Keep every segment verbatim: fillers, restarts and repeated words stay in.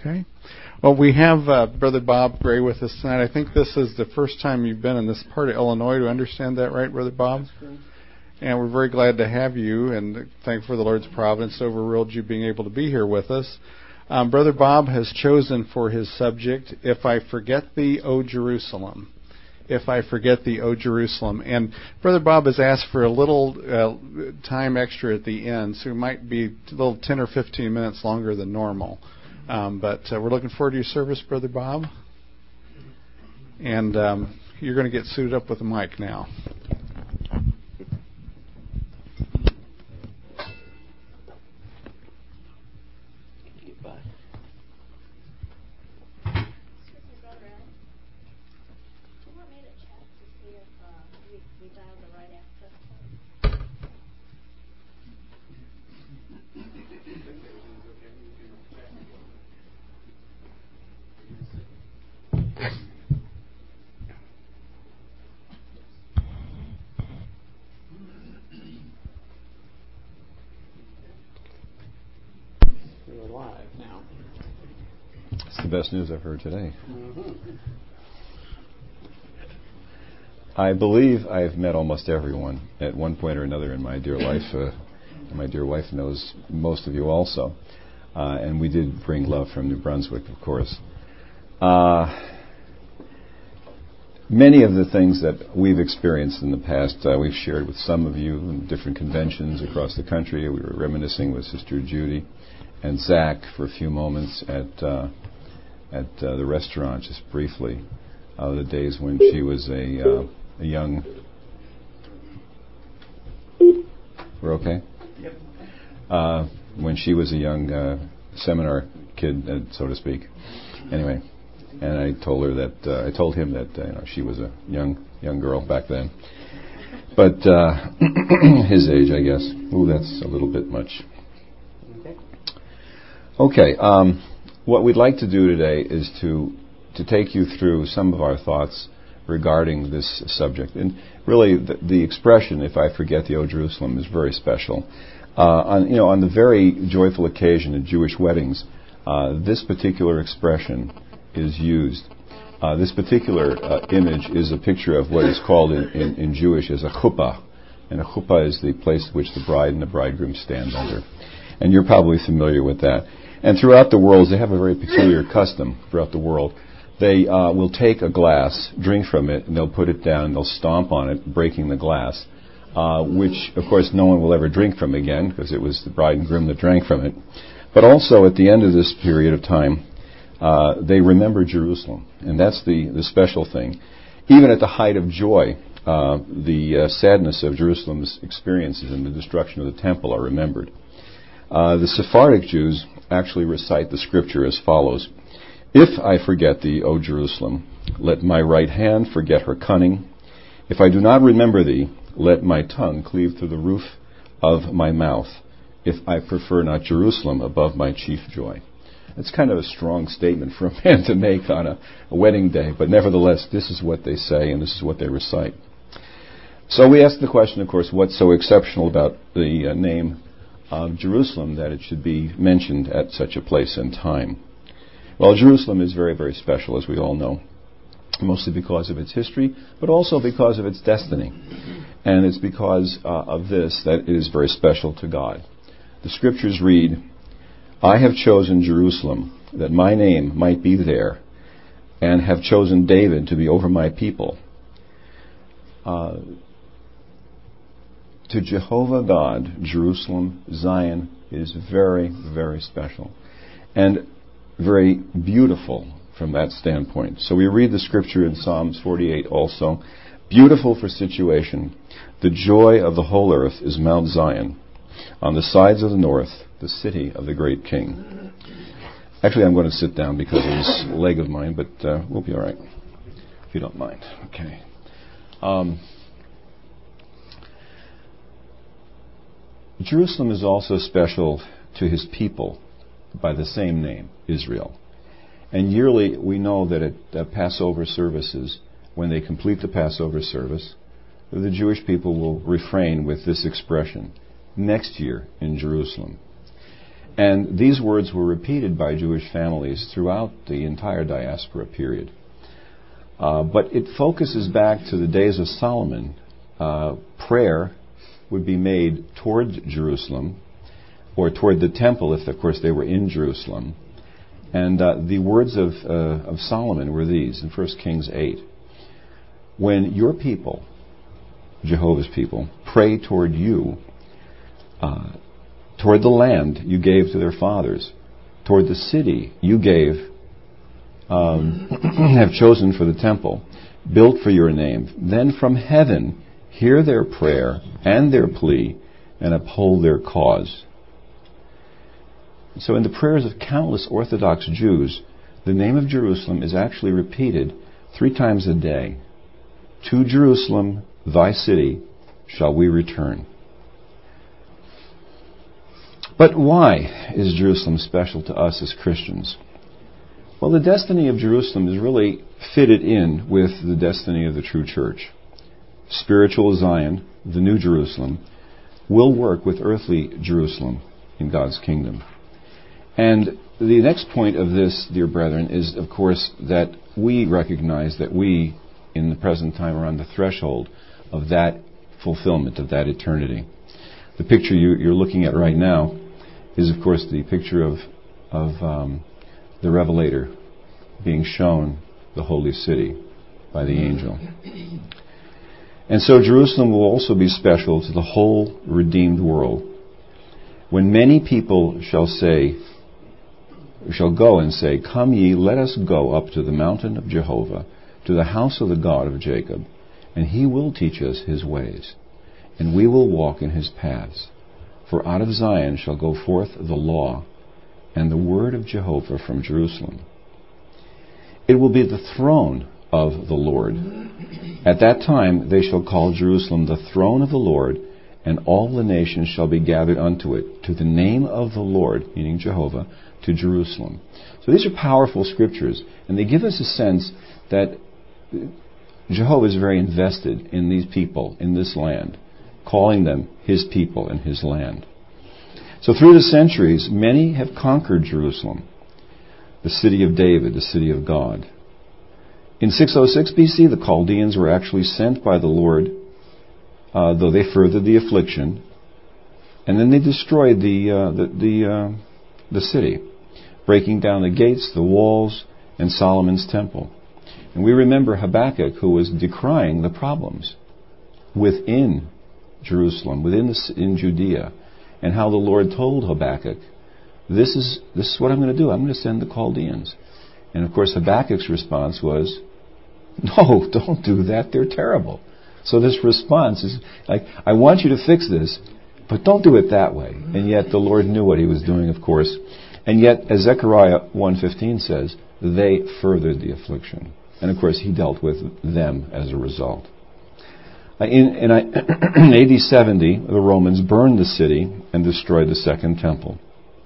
Okay. Well, we have uh, Brother Bob Gray with us tonight. I think this is the first time you've been in this part of Illinois. Do I understand that right, Brother Bob? That's correct. And we're very glad to have you, and thankful for the Lord's providence, overruled you being able to be here with us. Um, Brother Bob has chosen for his subject, If I Forget Thee, O Jerusalem. If I Forget Thee, O Jerusalem. And Brother Bob has asked for a little uh, time extra at the end, so it might be a little ten or fifteen minutes longer than normal. Um, but uh, we're looking forward to your service, Brother Bob. And um, you're going to get suited up with a mic now. The best news I've heard today. Mm-hmm. I believe I've met almost everyone at one point or another in my dear life. Uh, my dear wife knows most of you also. Uh, and we did bring love from New Brunswick, of course. Uh, many of the things that we've experienced in the past, uh, we've shared with some of you in different conventions across the country. We were reminiscing with Sister Judy and Zach for a few moments at uh, at uh, the restaurant, just briefly, uh, the days when she was a, uh, a young... We're okay? Yep. Uh, when she was a young uh, seminar kid, uh, so to speak. Anyway, and I told her that, uh, I told him that uh, you know, she was a young young girl back then. But uh, his age, I guess. Ooh, that's a little bit much. Okay. Okay, um... what we'd like to do today is to to take you through some of our thoughts regarding this subject. And really, the, the expression, if I forget the O Jerusalem, is very special. Uh, on, you know, on the very joyful occasion of Jewish weddings, uh, this particular expression is used. Uh, this particular uh, image is a picture of what is called in, in, in Jewish as a chuppah. And a chuppah is the place which the bride and the bridegroom stand under. And you're probably familiar with that. And throughout the world, they have a very peculiar custom throughout the world. They uh, will take a glass, drink from it, and they'll put it down, and they'll stomp on it, breaking the glass, uh, which, of course, no one will ever drink from again, because it was the bride and groom that drank from it. But also, at the end of this period of time, uh, they remember Jerusalem, and that's the, the special thing. Even at the height of joy, uh, the uh, sadness of Jerusalem's experiences and the destruction of the temple are remembered. Uh, the Sephardic Jews actually recite the scripture as follows. If I forget thee, O Jerusalem, let my right hand forget her cunning. If I do not remember thee, let my tongue cleave to the roof of my mouth. If I prefer not Jerusalem above my chief joy. It's kind of a strong statement for a man to make on a, a wedding day, but nevertheless, this is what they say and this is what they recite. So we ask the question, of course, what's so exceptional about the uh, name of Jerusalem that it should be mentioned at such a place and time? Well, Jerusalem is very, very special, as we all know, mostly because of its history, but also because of its destiny. And it's because uh, of this that it is very special to God. The scriptures read, I have chosen Jerusalem, that my name might be there, and have chosen David to be over my people. Uh, To Jehovah God, Jerusalem, Zion, is very, very special and very beautiful from that standpoint. So we read the scripture in Psalms forty-eight also. Beautiful for situation. The joy of the whole earth is Mount Zion. On the sides of the north, the city of the great king. Actually, I'm going to sit down because of this leg of mine, but uh, we'll be all right, if you don't mind. Okay. Um, Jerusalem is also special to his people by the same name, Israel. And yearly we know that at uh, Passover services, when they complete the Passover service, the Jewish people will refrain with this expression, next year in Jerusalem. And these words were repeated by Jewish families throughout the entire diaspora period. Uh, but it focuses back to the days of Solomon. Uh, prayer would be made toward Jerusalem, or toward the temple, if of course they were in Jerusalem. And uh, the words of, uh, of Solomon were these in First Kings eight. When your people, Jehovah's people, pray toward you, uh, toward the land you gave to their fathers, toward the city you gave, um, have chosen for the temple, built for your name, then from heaven hear their prayer and their plea and uphold their cause. So in the prayers of countless Orthodox Jews, the name of Jerusalem is actually repeated three times a day. To Jerusalem, thy city, shall we return. But why is Jerusalem special to us as Christians? Well, the destiny of Jerusalem is really fitted in with the destiny of the true church. Spiritual Zion, the New Jerusalem, will work with earthly Jerusalem in God's kingdom. And the next point of this, dear brethren, is, of course, that we recognize that we, in the present time, are on the threshold of that fulfillment, of that eternity. The picture you, you're looking at right now is, of course, the picture of, of um, the Revelator being shown the holy city by the angel. And so Jerusalem will also be special to the whole redeemed world. When many people shall say, shall go and say, come ye, let us go up to the mountain of Jehovah, to the house of the God of Jacob, and he will teach us his ways, and we will walk in his paths. For out of Zion shall go forth the law, and the word of Jehovah from Jerusalem. It will be the throne of the Lord. At that time they shall call Jerusalem the throne of the Lord, and all the nations shall be gathered unto it, to the name of the Lord, meaning Jehovah, to Jerusalem. So these are powerful scriptures, and they give us a sense that Jehovah is very invested in these people, in this land, calling them his people and his land. So through the centuries, many have conquered Jerusalem, the city of David, the city of God. In six oh six B C, the Chaldeans were actually sent by the Lord, uh, though they furthered the affliction, and then they destroyed the uh, the the, uh, the city, breaking down the gates, the walls, and Solomon's temple. And we remember Habakkuk, who was decrying the problems within Jerusalem, within the, in Judea, and how the Lord told Habakkuk, this is this is what I'm going to do. I'm going to send the Chaldeans. And of course Habakkuk's response was, no, don't do that. They're terrible. So this response is like, I want you to fix this, but don't do it that way. And yet the Lord knew what he was doing, of course. And yet, as Zechariah one fifteen says, they furthered the affliction. And of course he dealt with them as a result. In, in, in A D seventy, the Romans burned the city and destroyed the Second Temple.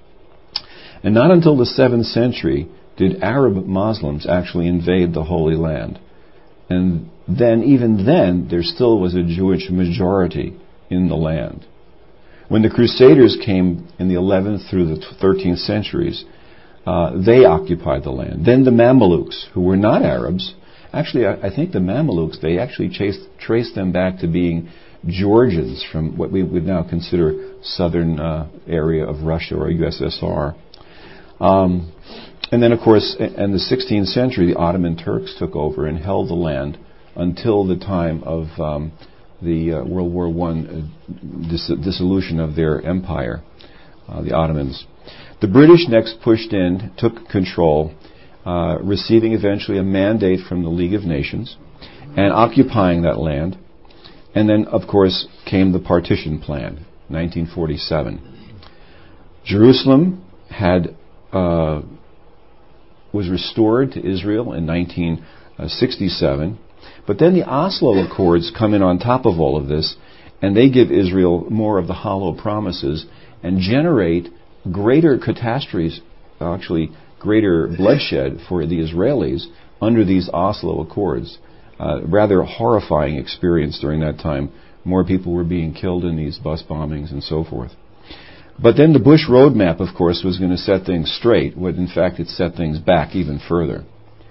And not until the seventh century did Arab Muslims actually invade the Holy Land. And then, even then, there still was a Jewish majority in the land. When the Crusaders came in the eleventh through the thirteenth centuries, uh, they occupied the land. Then the Mamelukes, who were not Arabs, actually, I, I think the Mamelukes, they actually chased, traced them back to being Georgians from what we would now consider southern uh, area of Russia or U S S R. Um, and then, of course, in the sixteenth century, the Ottoman Turks took over and held the land until the time of um, the uh, World War One uh, dis- dissolution of their empire, uh, the Ottomans. The British next pushed in, took control, uh, receiving eventually a mandate from the League of Nations, and occupying that land. And then, of course, came the partition plan, nineteen forty-seven. Jerusalem had uh, was restored to Israel in nineteen sixty-seven. But then the Oslo Accords come in on top of all of this, and they give Israel more of the hollow promises and generate greater catastrophes, actually greater bloodshed for the Israelis under these Oslo Accords. Uh, rather horrifying experience during that time. More people were being killed in these bus bombings and so forth. But then the Bush roadmap, of course, was going to set things straight, when in fact it set things back even further.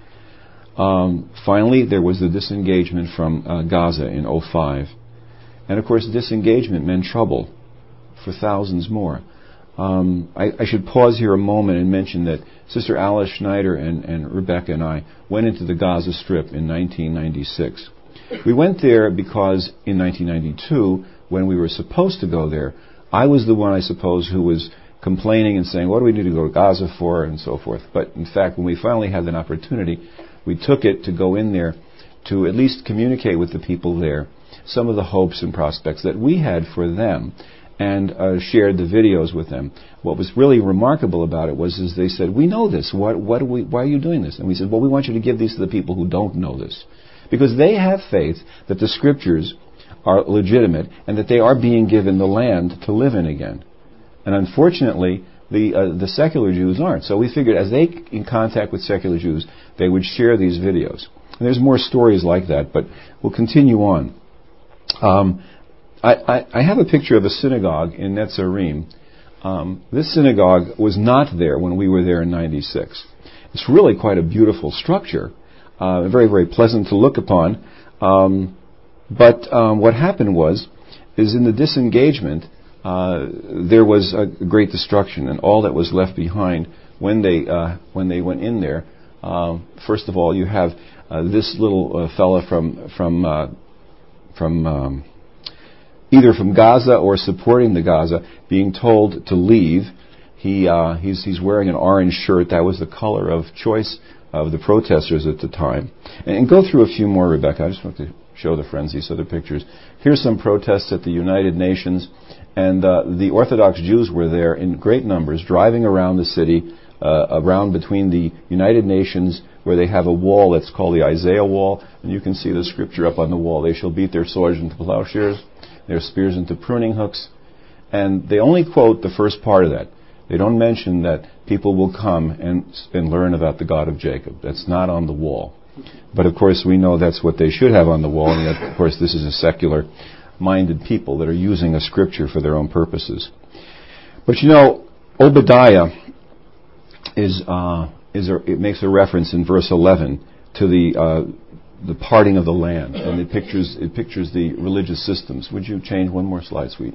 Um, finally, there was the disengagement from uh, Gaza in oh five. And of course, disengagement meant trouble for thousands more. Um, I, I should pause here a moment and mention that Sister Alice Schneider and, and Rebecca and I went into the Gaza Strip in nineteen ninety-six. We went there because in nineteen ninety-two, when we were supposed to go there, I was the one, I suppose, who was complaining and saying, what do we need to go to Gaza for, and so forth. But in fact, when we finally had an opportunity, we took it to go in there to at least communicate with the people there some of the hopes and prospects that we had for them, and uh, shared the videos with them. What was really remarkable about it was is they said, we know this. What, what do we, why are you doing this? And we said, well, we want you to give these to the people who don't know this. Because they have faith that the Scriptures are legitimate and that they are being given the land to live in again. And unfortunately, the uh, the secular Jews aren't. So we figured as they in contact with secular Jews, they would share these videos. And there's more stories like that, but we'll continue on. Um, I, I, I have a picture of a synagogue in Netzarim. Um, this synagogue was not there when we were there in ninety-six. It's really quite a beautiful structure, uh, very, very pleasant to look upon. Um, but um, what happened was, is in the disengagement, uh, there was a great destruction, and all that was left behind when they uh, when they went in there. Uh, first of all, you have uh, this little uh, fella from from uh, from um, either from Gaza or supporting the Gaza, being told to leave. He uh, he's he's wearing an orange shirt. That was the color of choice of the protesters at the time. And, and go through a few more, Rebecca. I just want to show the friends these other pictures. Here's some protests at the United Nations, and uh, the Orthodox Jews were there in great numbers, driving around the city, uh, around between the United Nations, where they have a wall that's called the Isaiah Wall, and you can see the scripture up on the wall. They shall beat their swords into plowshares, their spears into pruning hooks. And they only quote the first part of that. They don't mention that people will come and and learn about the God of Jacob. That's not on the wall. But of course we know that's what they should have on the wall, and yet, of course, this is a secular-minded people that are using a scripture for their own purposes. But you know, Obadiah is uh, is a, it makes a reference in verse eleven to the uh, the parting of the land, and it pictures it pictures the religious systems. Would you change one more slide, sweet?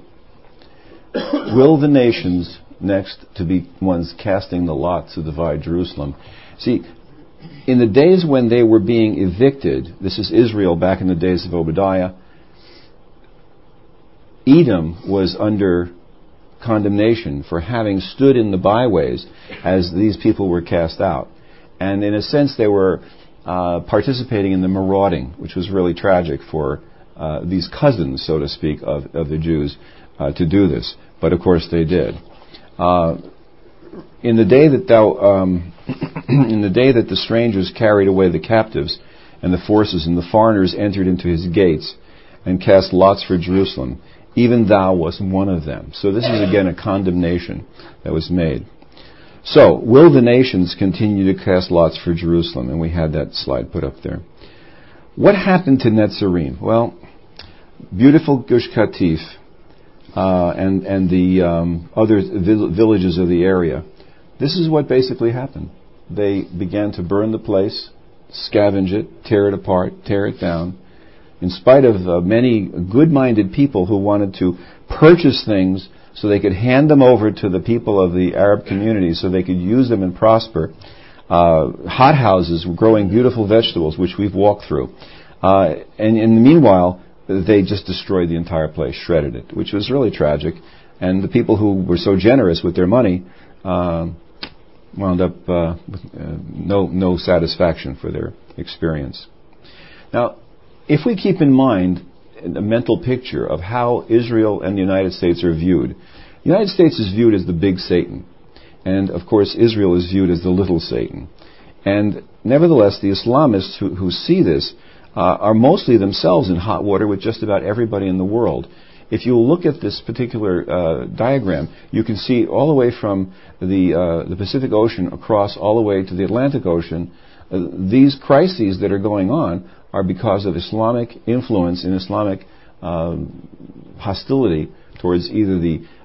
Will the nations next to be ones casting the lot to divide Jerusalem? See, in the days when they were being evicted, this is Israel back in the days of Obadiah, Edom was under condemnation for having stood in the byways as these people were cast out. And in a sense, they were uh, participating in the marauding, which was really tragic for uh, these cousins, so to speak, of, of the Jews uh, to do this. But of course they did. Uh, in the day that thou, um, in the day that the strangers carried away the captives, and the forces and the foreigners entered into his gates, and cast lots for Jerusalem, even thou wast one of them. So this is again a condemnation that was made. So, will the nations continue to cast lots for Jerusalem? And we had that slide put up there. What happened to Netzarim? Well, beautiful Gush Katif uh, and and the um, other vill- villages of the area. This is what basically happened. They began to burn the place, scavenge it, tear it apart, tear it down. In spite of uh, many good-minded people who wanted to purchase things so they could hand them over to the people of the Arab community so they could use them and prosper. Uh, hot houses growing beautiful vegetables, which we've walked through. Uh, and in the meanwhile, they just destroyed the entire place, shredded it, which was really tragic. And the people who were so generous with their money uh, wound up uh, with uh, no, no satisfaction for their experience. Now, if we keep in mind a mental picture of how Israel and the United States are viewed, the United States is viewed as the big Satan. And, of course, Israel is viewed as the little Satan. And nevertheless, the Islamists who, who see this uh, are mostly themselves in hot water with just about everybody in the world. If you look at this particular uh, diagram, you can see all the way from the, uh, the Pacific Ocean across all the way to the Atlantic Ocean, uh, these crises that are going on are because of Islamic influence and Islamic um, hostility towards either the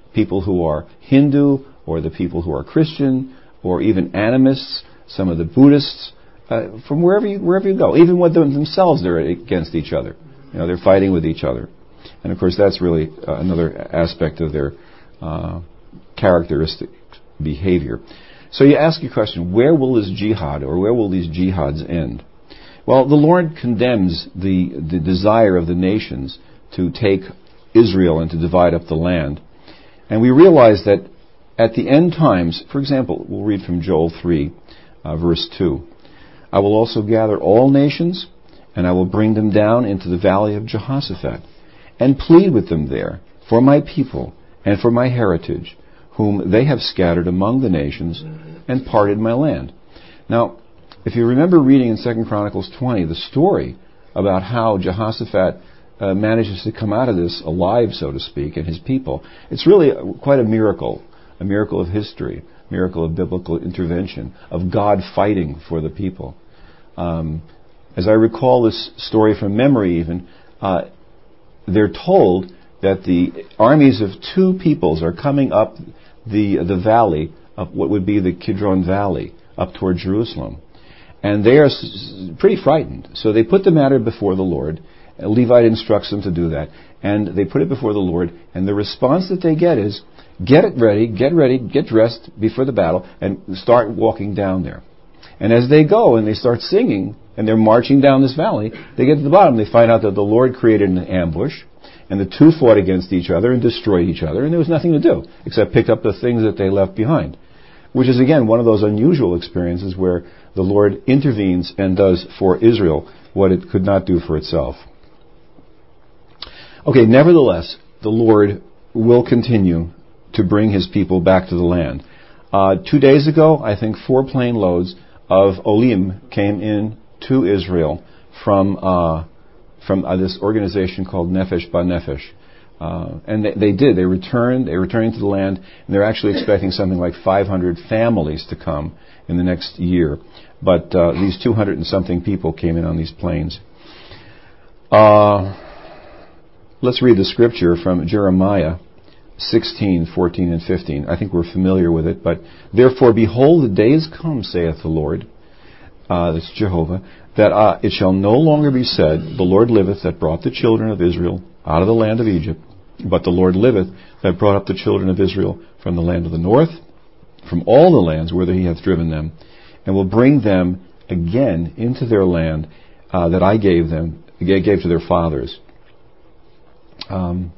people who are Hindu, or the people who are Christian, or even animists, some of the Buddhists, uh, from wherever you, wherever you go. Even with them themselves, they're against each other. You know, they're fighting with each other. And of course, that's really uh, another aspect of their uh, characteristic behavior. So you ask your question, where will this jihad, or where will these jihads end? Well, the Lord condemns the, the desire of the nations to take Israel and to divide up the land. And we realize that at the end times, for example, we'll read from Joel three, uh, verse two, I will also gather all nations, and I will bring them down into the valley of Jehoshaphat, and plead with them there for my people and for my heritage, whom they have scattered among the nations and parted my land. Now, if you remember reading in Second Chronicles twenty the story about how Jehoshaphat uh, manages to come out of this alive, so to speak, and his people, it's really quite a miracle, a miracle of history, a miracle of biblical intervention, of God fighting for the people. Um, as I recall this story from memory even, uh, they're told that the armies of two peoples are coming up the the valley of what would be the Kidron Valley up toward Jerusalem. And they are s- pretty frightened. So they put the matter before the Lord. A Levite instructs them to do that. And they put it before the Lord. And the response that they get is, get it ready, get ready, get dressed before the battle, and start walking down there. And as they go and they start singing, and they're marching down this valley, they get to the bottom. They find out that the Lord created an ambush, and the two fought against each other and destroyed each other, and there was nothing to do except pick up the things that they left behind. Which is, again, one of those unusual experiences where the Lord intervenes and does for Israel what it could not do for itself. Okay, nevertheless, the Lord will continue to bring His people back to the land. Uh, two days ago, I think four plane loads of Olim came in to Israel from uh, from uh, this organization called Nefesh B'Nefesh. Uh, and they, they did. They returned. They're returning to the land, and they're actually expecting something like five hundred families to come in the next year. But uh, these two hundred and something people came in on these planes. Uh, let's read the scripture from Jeremiah sixteen, fourteen, and fifteen. I think we're familiar with it. But, therefore, behold, the days come, saith the Lord, uh, that's Jehovah, that uh, it shall no longer be said, the Lord liveth that brought the children of Israel out of the land of Egypt, but the Lord liveth that brought up the children of Israel from the land of the north, from all the lands whither He hath driven them, and will bring them again into their land uh, that I gave them, gave to their fathers. Um,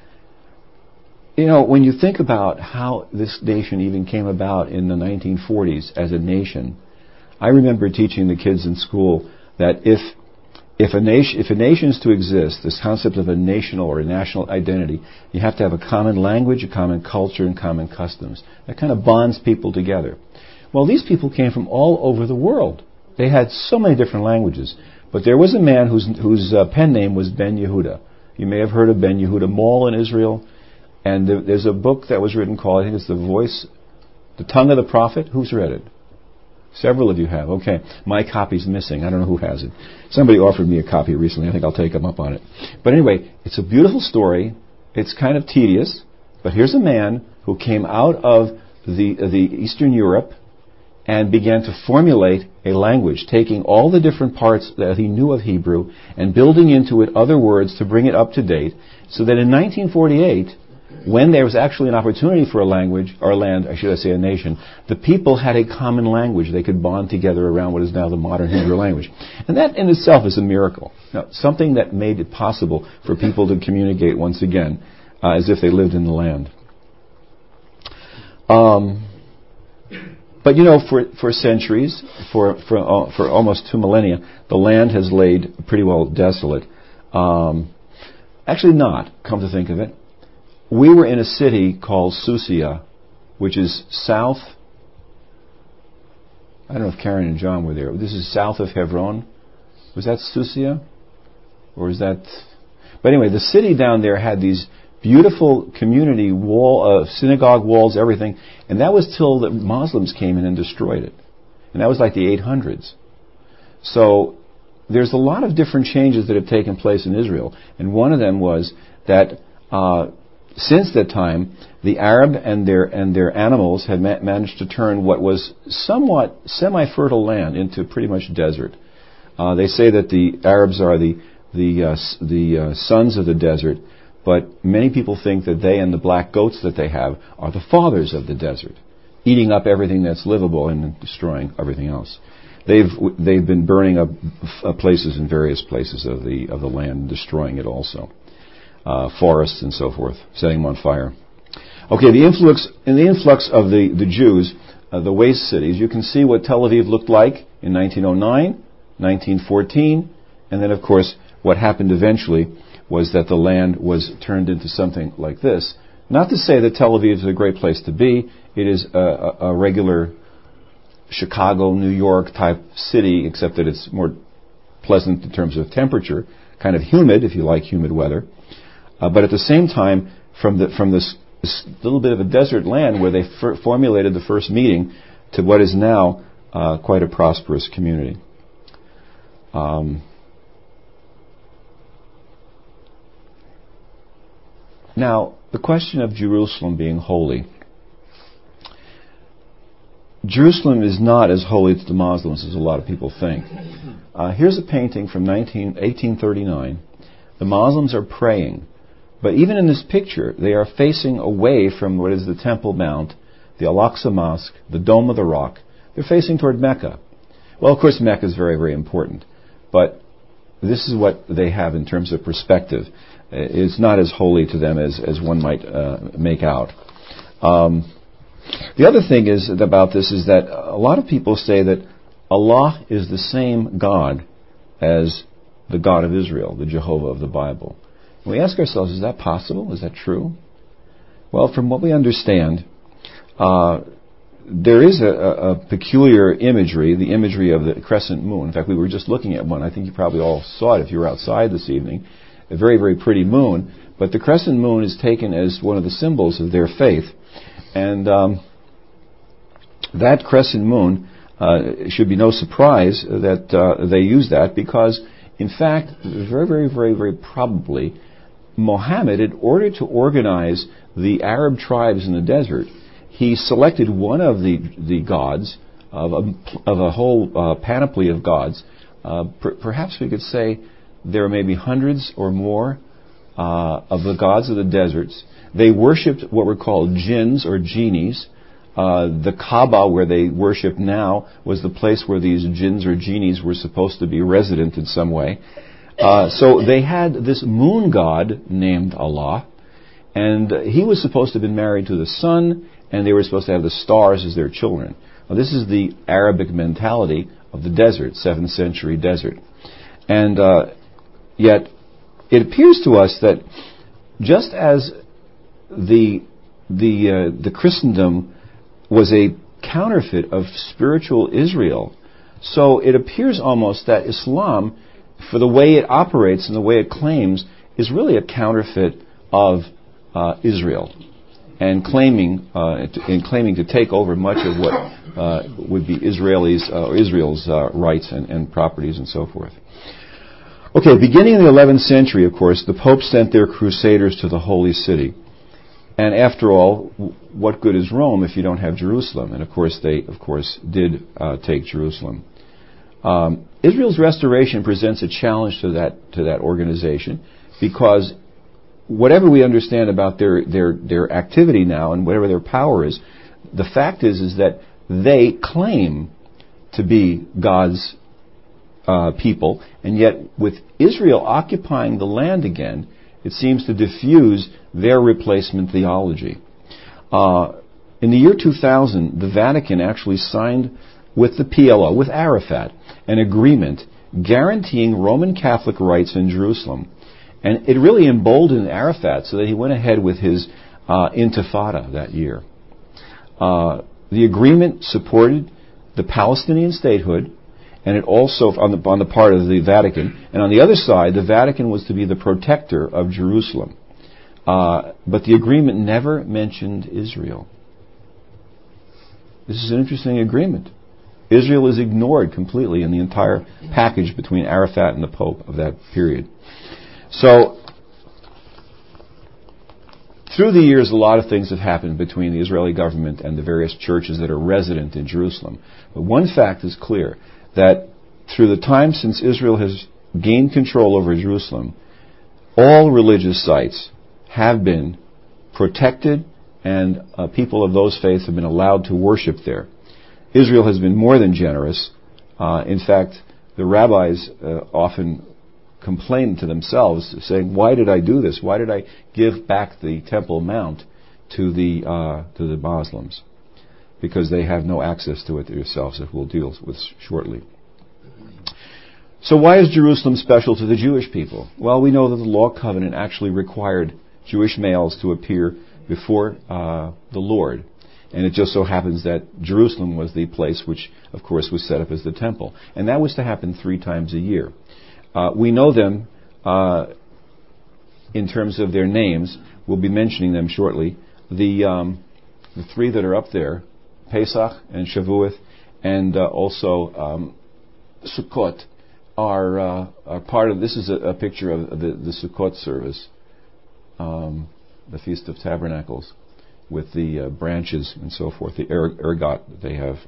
you know, when you think about how this nation even came about in the nineteen forties as a nation, I remember teaching the kids in school that if If a nation, if a nation is to exist, this concept of a national or a national identity, you have to have a common language, a common culture, and common customs. That kind of bonds people together. Well, these people came from all over the world. They had so many different languages. But there was a man whose whose uh, pen name was Ben Yehuda. You may have heard of Ben Yehuda Mall in Israel. And there, there's a book that was written called, I think it's The Voice, The Tongue of the Prophet. Who's read it? Several of you have. Okay. My copy's missing. I don't know who has it. Somebody offered me a copy recently. I think I'll take them up on it. But anyway, it's a beautiful story. It's kind of tedious. But here's a man who came out of the, uh, the Eastern Europe and began to formulate a language, taking all the different parts that he knew of Hebrew and building into it other words to bring it up to date, so that in nineteen forty-eight, when there was actually an opportunity for a language, or land, I should say a nation, the people had a common language. They could bond together around what is now the modern Hebrew language. And that in itself is a miracle. Now, something that made it possible for people to communicate once again uh, as if they lived in the land. Um, but you know, for, for centuries, for, for, uh, for almost two millennia, the land has laid pretty well desolate. Um, actually not, come to think of it. We were in a city called Susia, which is south, I don't know if Karen and John were there. This is south of Hebron. Was that Susia? Or is that... But anyway, the city down there had these beautiful community wall, uh, synagogue walls, everything. And that was till the Muslims came in and destroyed it. And that was like the eight hundreds. So there's a lot of different changes that have taken place in Israel. And one of them was that... Uh, since that time, the Arab and their and their animals had ma- managed to turn what was somewhat semi-fertile land into pretty much desert. Uh, they say that the Arabs are the the uh, s- the uh, sons of the desert, but many people think that they and the black goats that they have are the fathers of the desert, eating up everything that's livable and destroying everything else. They've they've been burning up uh, places in various places of the of the land, destroying it also, uh, forests and so forth, setting them on fire. Okay, the influx in the influx of the the Jews, uh, the waste cities. You can see what Tel Aviv looked like in nineteen oh nine, nineteen fourteen, and then of course what happened eventually was that the land was turned into something like this. Not to say that Tel Aviv is a great place to be. It is a, a, a regular Chicago, New York type city, except that it's more pleasant in terms of temperature, kind of humid if you like humid weather. Uh, but at the same time, from the from this, this little bit of a desert land where they f- formulated the first meeting to what is now uh, quite a prosperous community. Um, now, the question of Jerusalem being holy. Jerusalem is not as holy to the Muslims as a lot of people think. Uh, here's a painting from eighteen thirty-nine. The Muslims are praying, but even in this picture, they are facing away from what is the Temple Mount, the Al-Aqsa Mosque, the Dome of the Rock. They're facing toward Mecca. Well, of course, Mecca is very, very important, but this is what they have in terms of perspective. It's not as holy to them as, as one might uh, make out. Um, The other thing is about this is that a lot of people say that Allah is the same God as the God of Israel, the Jehovah of the Bible. And we ask ourselves, is that possible? Is that true? Well, from what we understand, uh, there is a, a, a peculiar imagery, the imagery of the crescent moon. In fact, we were just looking at one. I think you probably all saw it if you were outside this evening. A very, very pretty moon. But the crescent moon is taken as one of the symbols of their faith. And um, that crescent moon uh, should be no surprise that uh, they use that because, in fact, very, very, very, very probably, Muhammad, in order to organize the Arab tribes in the desert, he selected one of the the gods of a, of a whole uh, panoply of gods. Uh, per, perhaps we could say there may be hundreds or more uh, of the gods of the deserts. They worshipped what were called jinns or genies. Uh, the Kaaba, where they worship now, was the place where these jinns or genies were supposed to be resident in some way. Uh, so they had this moon god named Allah, and he was supposed to have been married to the sun, and they were supposed to have the stars as their children. Now, this is the Arabic mentality of the desert, seventh century desert. And uh, yet, it appears to us that just as the the uh, the Christendom was a counterfeit of spiritual Israel, so it appears almost that Islam, for the way it operates and the way it claims, is really a counterfeit of uh, Israel, and claiming uh, to, and claiming to take over much of what uh, would be Israelis uh, or Israel's uh, rights and, and properties and so forth. Okay, beginning in the eleventh century, of course, the Pope sent their crusaders to the Holy City. And after all, what good is Rome if you don't have Jerusalem? And of course, they, of course, did uh, take Jerusalem. Um, Israel's restoration presents a challenge to that to that organization, because whatever we understand about their their their activity now and whatever their power is, the fact is is that they claim to be God's uh, people, and yet with Israel occupying the land again, it seems to diffuse their replacement theology. Uh, in the year two thousand, the Vatican actually signed with the P L O, with Arafat, an agreement guaranteeing Roman Catholic rights in Jerusalem. And it really emboldened Arafat so that he went ahead with his uh, intifada that year. Uh, the agreement supported the Palestinian statehood, and it also, on the, on the part of the Vatican, and on the other side, the Vatican was to be the protector of Jerusalem. Uh, but the agreement never mentioned Israel. This is an interesting agreement. Israel is ignored completely in the entire package between Arafat and the Pope of that period. So, through the years, a lot of things have happened between the Israeli government and the various churches that are resident in Jerusalem. But one fact is clear, that through the time since Israel has gained control over Jerusalem, all religious sites have been protected, and uh, people of those faiths have been allowed to worship there. Israel has been more than generous. Uh, in fact, the rabbis uh, often complain to themselves, saying, "Why did I do this? Why did I give back the Temple Mount to the uh, to the Muslims?" Because they have no access to it themselves, as we'll deal with shortly. So why is Jerusalem special to the Jewish people? Well, we know that the Law Covenant actually required Jewish males to appear before uh, the Lord. And it just so happens that Jerusalem was the place which, of course, was set up as the temple. And that was to happen three times a year. Uh, we know them uh, in terms of their names. We'll be mentioning them shortly. The, um, the three that are up there, Pesach and Shavuot, and uh, also um, Sukkot, are, uh, are part of, this is a, a picture of the, the Sukkot service, um, the Feast of Tabernacles, with the uh, branches and so forth, the er- ergot that they have.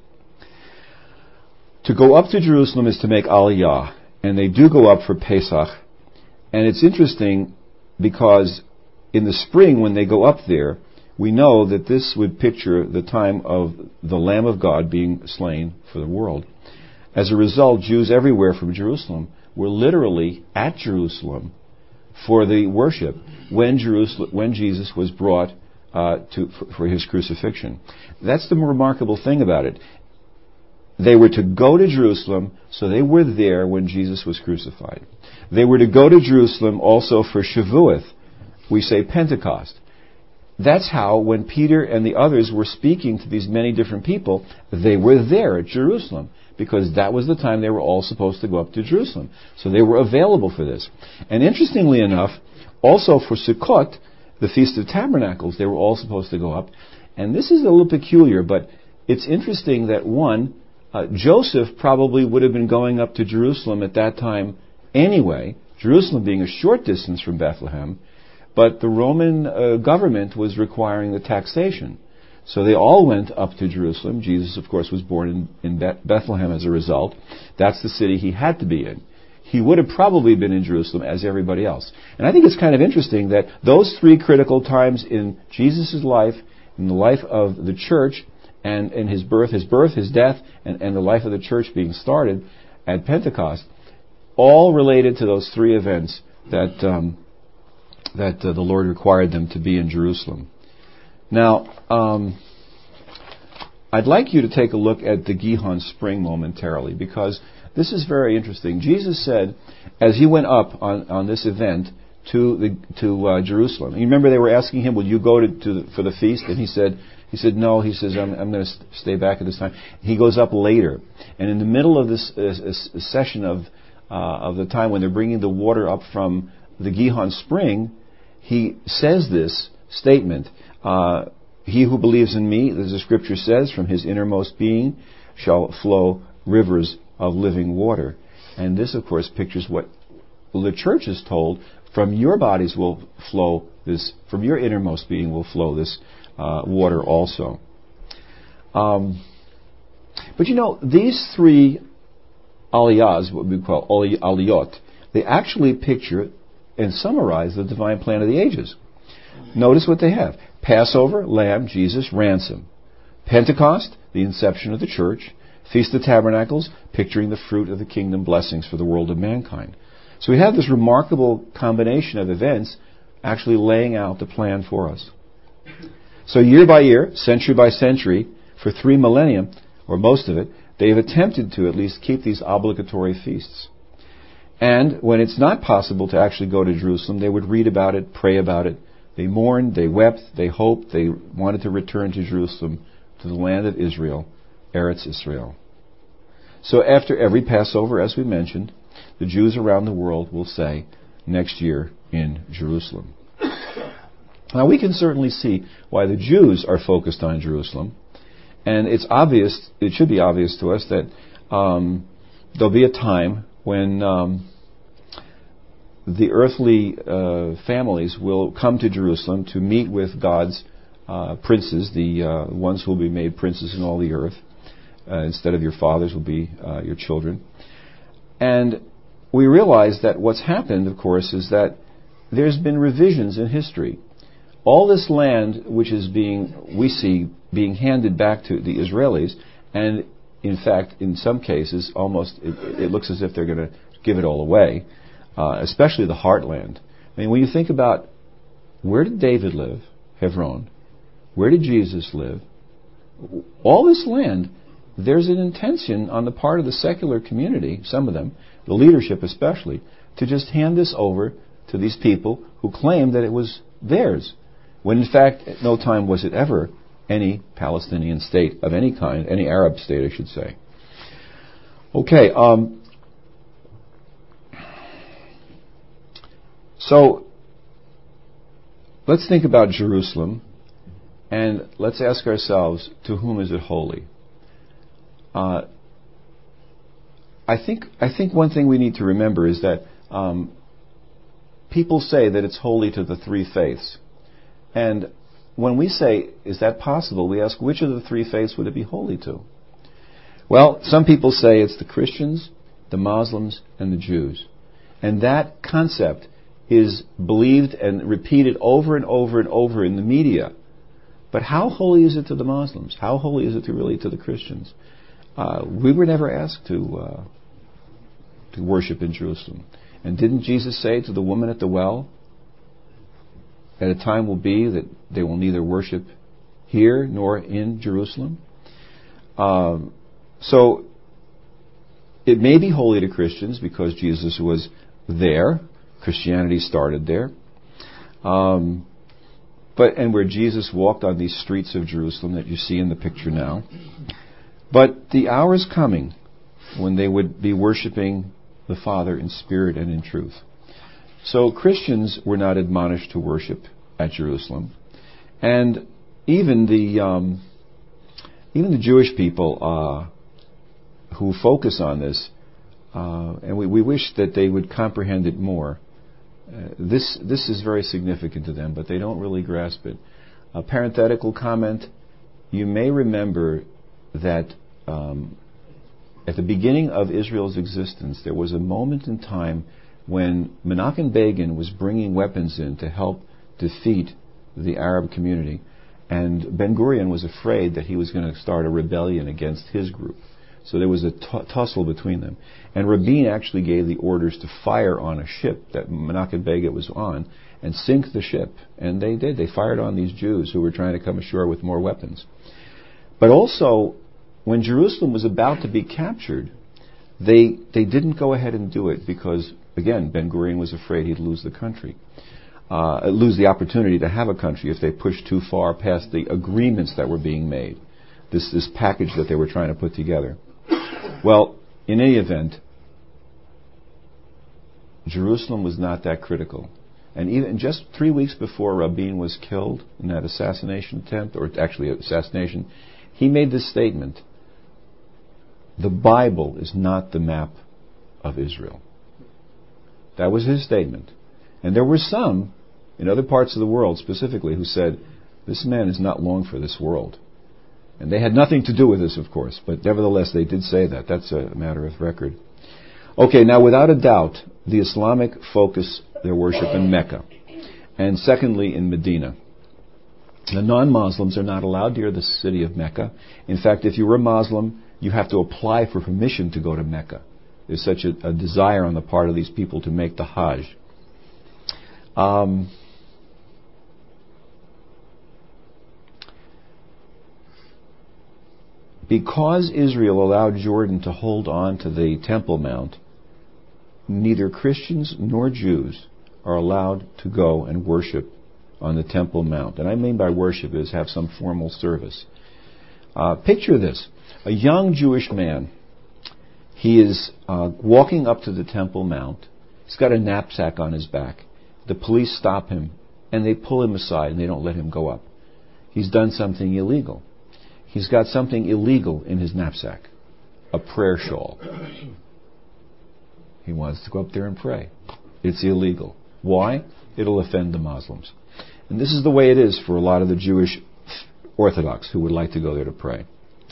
To go up to Jerusalem is to make Aliyah, and they do go up for Pesach. And it's interesting because in the spring when they go up there, we know that this would picture the time of the Lamb of God being slain for the world. As a result, Jews everywhere from Jerusalem were literally at Jerusalem for the worship when Jerusalem, when Jesus was brought uh, to for, for his crucifixion. That's the remarkable thing about it. They were to go to Jerusalem, so they were there when Jesus was crucified. They were to go to Jerusalem also for Shavuot. We say Pentecost. That's how, when Peter and the others were speaking to these many different people, they were there at Jerusalem, because that was the time they were all supposed to go up to Jerusalem. So they were available for this. And interestingly enough, also for Sukkot, the Feast of Tabernacles, they were all supposed to go up. And this is a little peculiar, but it's interesting that, one, uh, Joseph probably would have been going up to Jerusalem at that time anyway, Jerusalem being a short distance from Bethlehem, but the Roman uh, government was requiring the taxation. So they all went up to Jerusalem. Jesus, of course, was born in, in Be- Bethlehem as a result. That's the city he had to be in. He would have probably been in Jerusalem as everybody else. And I think it's kind of interesting that those three critical times in Jesus' life, in the life of the church, and in his birth, his birth, his death, and, and the life of the church being started at Pentecost, all related to those three events that um, that uh, the Lord required them to be in Jerusalem. Now, um, I'd like you to take a look at the Gihon Spring momentarily, because this is very interesting. Jesus said, as he went up on, on this event to the to uh, Jerusalem, you remember they were asking him, "Will you go to, to the, for the feast?" And he said, "He said no." He says, "I'm, I'm going to st- stay back at this time." He goes up later, and in the middle of this uh, session of uh, of the time when they're bringing the water up from the Gihon Spring, he says this statement. Uh, he who believes in me, as the scripture says, from his innermost being shall flow rivers of living water. And this, of course, pictures what the church is told: from your bodies will flow this, from your innermost being will flow this uh, water also. Um, but you know, these three aliyahs, what we call aliyot, they actually picture and summarize the divine plan of the ages. Notice what they have. Passover, Lamb, Jesus, ransom. Pentecost, the inception of the church. Feast of Tabernacles, picturing the fruit of the kingdom blessings for the world of mankind. So we have this remarkable combination of events actually laying out the plan for us. So year by year, century by century, for three millennia, or most of it, they've attempted to at least keep these obligatory feasts. And when it's not possible to actually go to Jerusalem, they would read about it, pray about it. They mourned, they wept, they hoped, they wanted to return to Jerusalem, to the land of Israel, Eretz Israel. So after every Passover, as we mentioned, the Jews around the world will say, next year in Jerusalem. Now we can certainly see why the Jews are focused on Jerusalem. And it's obvious, it should be obvious to us that um, there'll be a time when um, the earthly uh, families will come to Jerusalem to meet with God's uh, princes, the uh, ones who will be made princes in all the earth. Uh, instead of your fathers will be uh, your children. And we realize that what's happened, of course, is that there's been revisions in history. All this land, which is being, we see, being handed back to the Israelis, and in fact, in some cases, almost, it, it looks as if they're going to give it all away, uh, especially the heartland. I mean, when you think about where did David live, Hebron, where did Jesus live, all this land, there's an intention on the part of the secular community, some of them, the leadership especially, to just hand this over to these people who claim that it was theirs, when in fact at no time was it ever any Palestinian state of any kind, any Arab state I should say. Okay, um, so let's think about Jerusalem and let's ask ourselves, to whom is it holy? Uh, I think I think one thing we need to remember is that um, people say that it's holy to the three faiths. And when we say, is that possible, we ask, which of the three faiths would it be holy to? Well, some people say it's the Christians, the Muslims, and the Jews. And that concept is believed and repeated over and over and over in the media. But how holy is it to the Muslims? How holy is it to really to the Christians? Uh, we were never asked to uh, to worship in Jerusalem. And didn't Jesus say to the woman at the well, at a time will be that they will neither worship here nor in Jerusalem? Um, so it may be holy to Christians because Jesus was there. Christianity started there. Um, but and where Jesus walked on these streets of Jerusalem that you see in the picture now. But the hour is coming when they would be worshiping the Father in spirit and in truth. So Christians were not admonished to worship at Jerusalem, and even the um, even the Jewish people uh, who focus on this, uh, and we, we wish that they would comprehend it more. Uh, this this is very significant to them, but they don't really grasp it. A parenthetical comment: you may remember that um, at the beginning of Israel's existence, there was a moment in time when Menachem Begin was bringing weapons in to help defeat the Arab community, and Ben Gurion was afraid that he was going to start a rebellion against his group. So there was a t- tussle between them. And Rabin actually gave the orders to fire on a ship that Menachem Begin was on and sink the ship. And they did. They fired on these Jews who were trying to come ashore with more weapons. But also, when Jerusalem was about to be captured, they they didn't go ahead and do it because, again, Ben Gurion was afraid he'd lose the country, uh, lose the opportunity to have a country if they pushed too far past the agreements that were being made, this this package that they were trying to put together. Well, in any event, Jerusalem was not that critical. And even just three weeks before Rabin was killed in that assassination attempt, or actually assassination, he made this statement: the Bible is not the map of Israel. That was his statement. And there were some in other parts of the world specifically who said, this man is not long for this world. And they had nothing to do with this, of course, but nevertheless they did say that. That's a matter of record. Okay, now without a doubt, the Islamic focus their worship in Mecca, and secondly in Medina. The non-Muslims are not allowed near the city of Mecca. In fact, if you were a Muslim, you have to apply for permission to go to Mecca. There's such a, a desire on the part of these people to make the Hajj. Um, because Israel allowed Jordan to hold on to the Temple Mount, neither Christians nor Jews are allowed to go and worship on the Temple Mount. And I mean by worship is have some formal service. Uh, picture this. A young Jewish man, he is uh, walking up to the Temple Mount. He's got a knapsack on his back. The police stop him, and they pull him aside, and they don't let him go up. He's done something illegal. He's got something illegal in his knapsack, a prayer shawl. He wants to go up there and pray. It's illegal. Why? It'll offend the Muslims. And this is the way it is for a lot of the Jewish Orthodox who would like to go there to pray.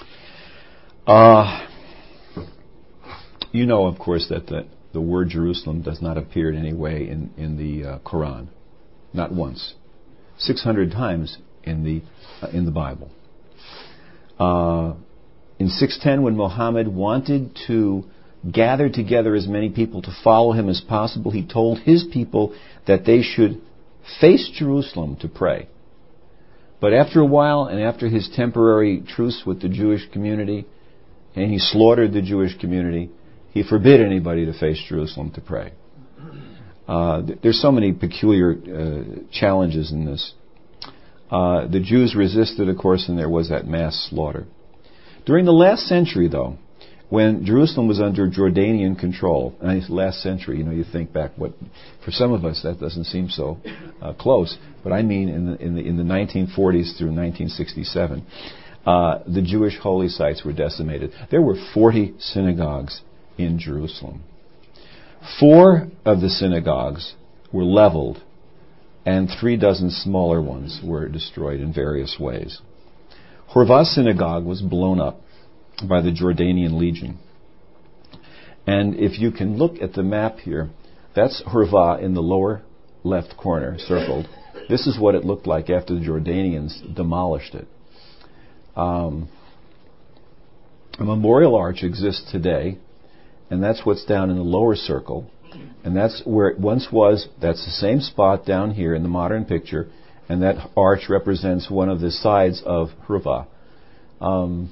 Uh, you know, of course, that the, the word Jerusalem does not appear in any way in, in the uh, Quran. Not once. six hundred times in the, uh, in the Bible. Uh, in six ten, when Muhammad wanted to gather together as many people to follow him as possible, he told his people that they should face Jerusalem to pray. But after a while, and after his temporary truce with the Jewish community, and he slaughtered the Jewish community, he forbid anybody to face Jerusalem to pray. Uh, th- there's so many peculiar uh, challenges in this. Uh, the Jews resisted, of course, and there was that mass slaughter. During the last century, though, when Jerusalem was under Jordanian control, and last century, you know, you think back, what for some of us that doesn't seem so uh, close, but I mean in the in the in the nineteen forties through nineteen sixty-seven, uh, the Jewish holy sites were decimated. There were forty synagogues in Jerusalem. Four of the synagogues were leveled, and three dozen smaller ones were destroyed in various ways. Horvah Synagogue was blown up by the Jordanian Legion. And if you can look at the map here, that's Horvah in the lower left corner, circled. This is what it looked like after the Jordanians demolished it. Um, a memorial arch exists today, and that's what's down in the lower circle. And that's where it once was. That's the same spot down here in the modern picture, and that arch represents one of the sides of Horvah. Um,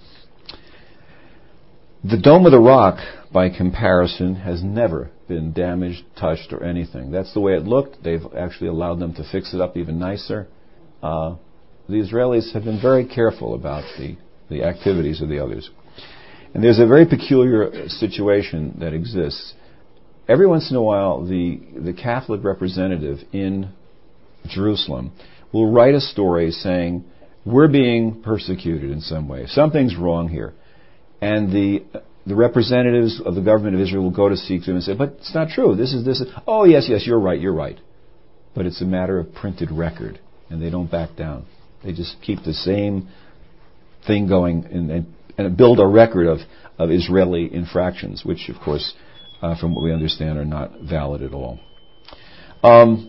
The Dome of the Rock, by comparison, has never been damaged, touched, or anything. That's the way it looked. They've actually allowed them to fix it up even nicer. Uh, the Israelis have been very careful about the, the activities of the others. And there's a very peculiar situation that exists. Every once in a while, the, the Catholic representative in Jerusalem will write a story saying, we're being persecuted in some way. Something's wrong here. And the the representatives of the government of Israel will go to seek them and say, but it's not true. This is this. Is, oh, yes, yes, you're right, you're right. But it's a matter of printed record, and they don't back down. They just keep the same thing going and, and, and build a record of, of Israeli infractions, which, of course, uh, from what we understand, are not valid at all. Um,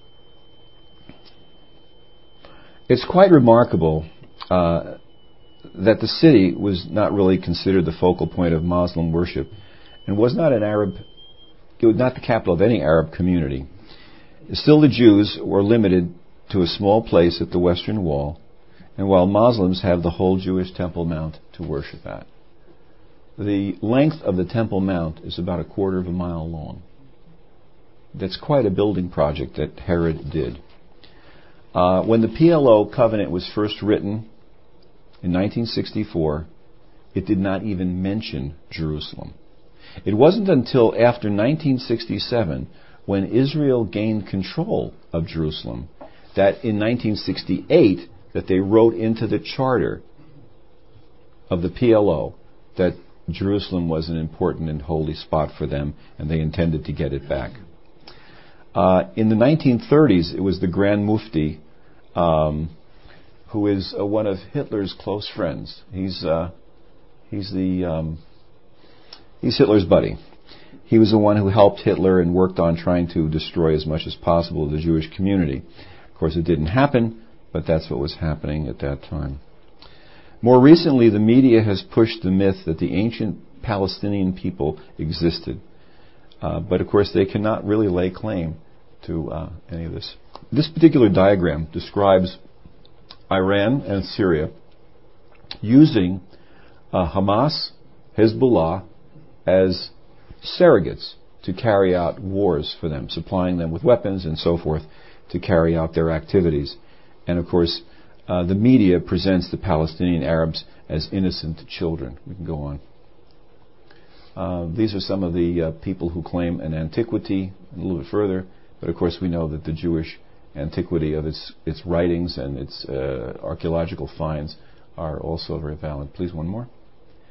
it's quite remarkable uh, that the city was not really considered the focal point of Muslim worship and was not an Arab, it was not the capital of any Arab community. Still, the Jews were limited to a small place at the Western Wall, and while Muslims have the whole Jewish Temple Mount to worship at. The length of the Temple Mount is about a quarter of a mile long. That's quite a building project that Herod did. Uh, when the P L O covenant was first written in nineteen sixty-four, it did not even mention Jerusalem. It wasn't until after nineteen sixty-seven, when Israel gained control of Jerusalem, that in nineteen sixty-eight, that they wrote into the charter of the P L O that Jerusalem was an important and holy spot for them, and they intended to get it back. Uh, in the nineteen thirties, it was the Grand Mufti, um, who is uh, one of Hitler's close friends. He's uh, he's the um, he's Hitler's buddy. He was the one who helped Hitler and worked on trying to destroy as much as possible the Jewish community. Of course, it didn't happen, but that's what was happening at that time. More recently, the media has pushed the myth that the ancient Palestinian people existed. Uh, but of course, they cannot really lay claim to uh, any of this. This particular diagram describes Iran and Syria using uh, Hamas, Hezbollah as surrogates to carry out wars for them, supplying them with weapons and so forth to carry out their activities. And of course, uh, the media presents the Palestinian Arabs as innocent children. We can go on. Uh, these are some of the uh, people who claim an antiquity a little bit further, but of course we know that the Jewish antiquity of its its writings and its uh, archaeological finds are also very valid. Please, one more.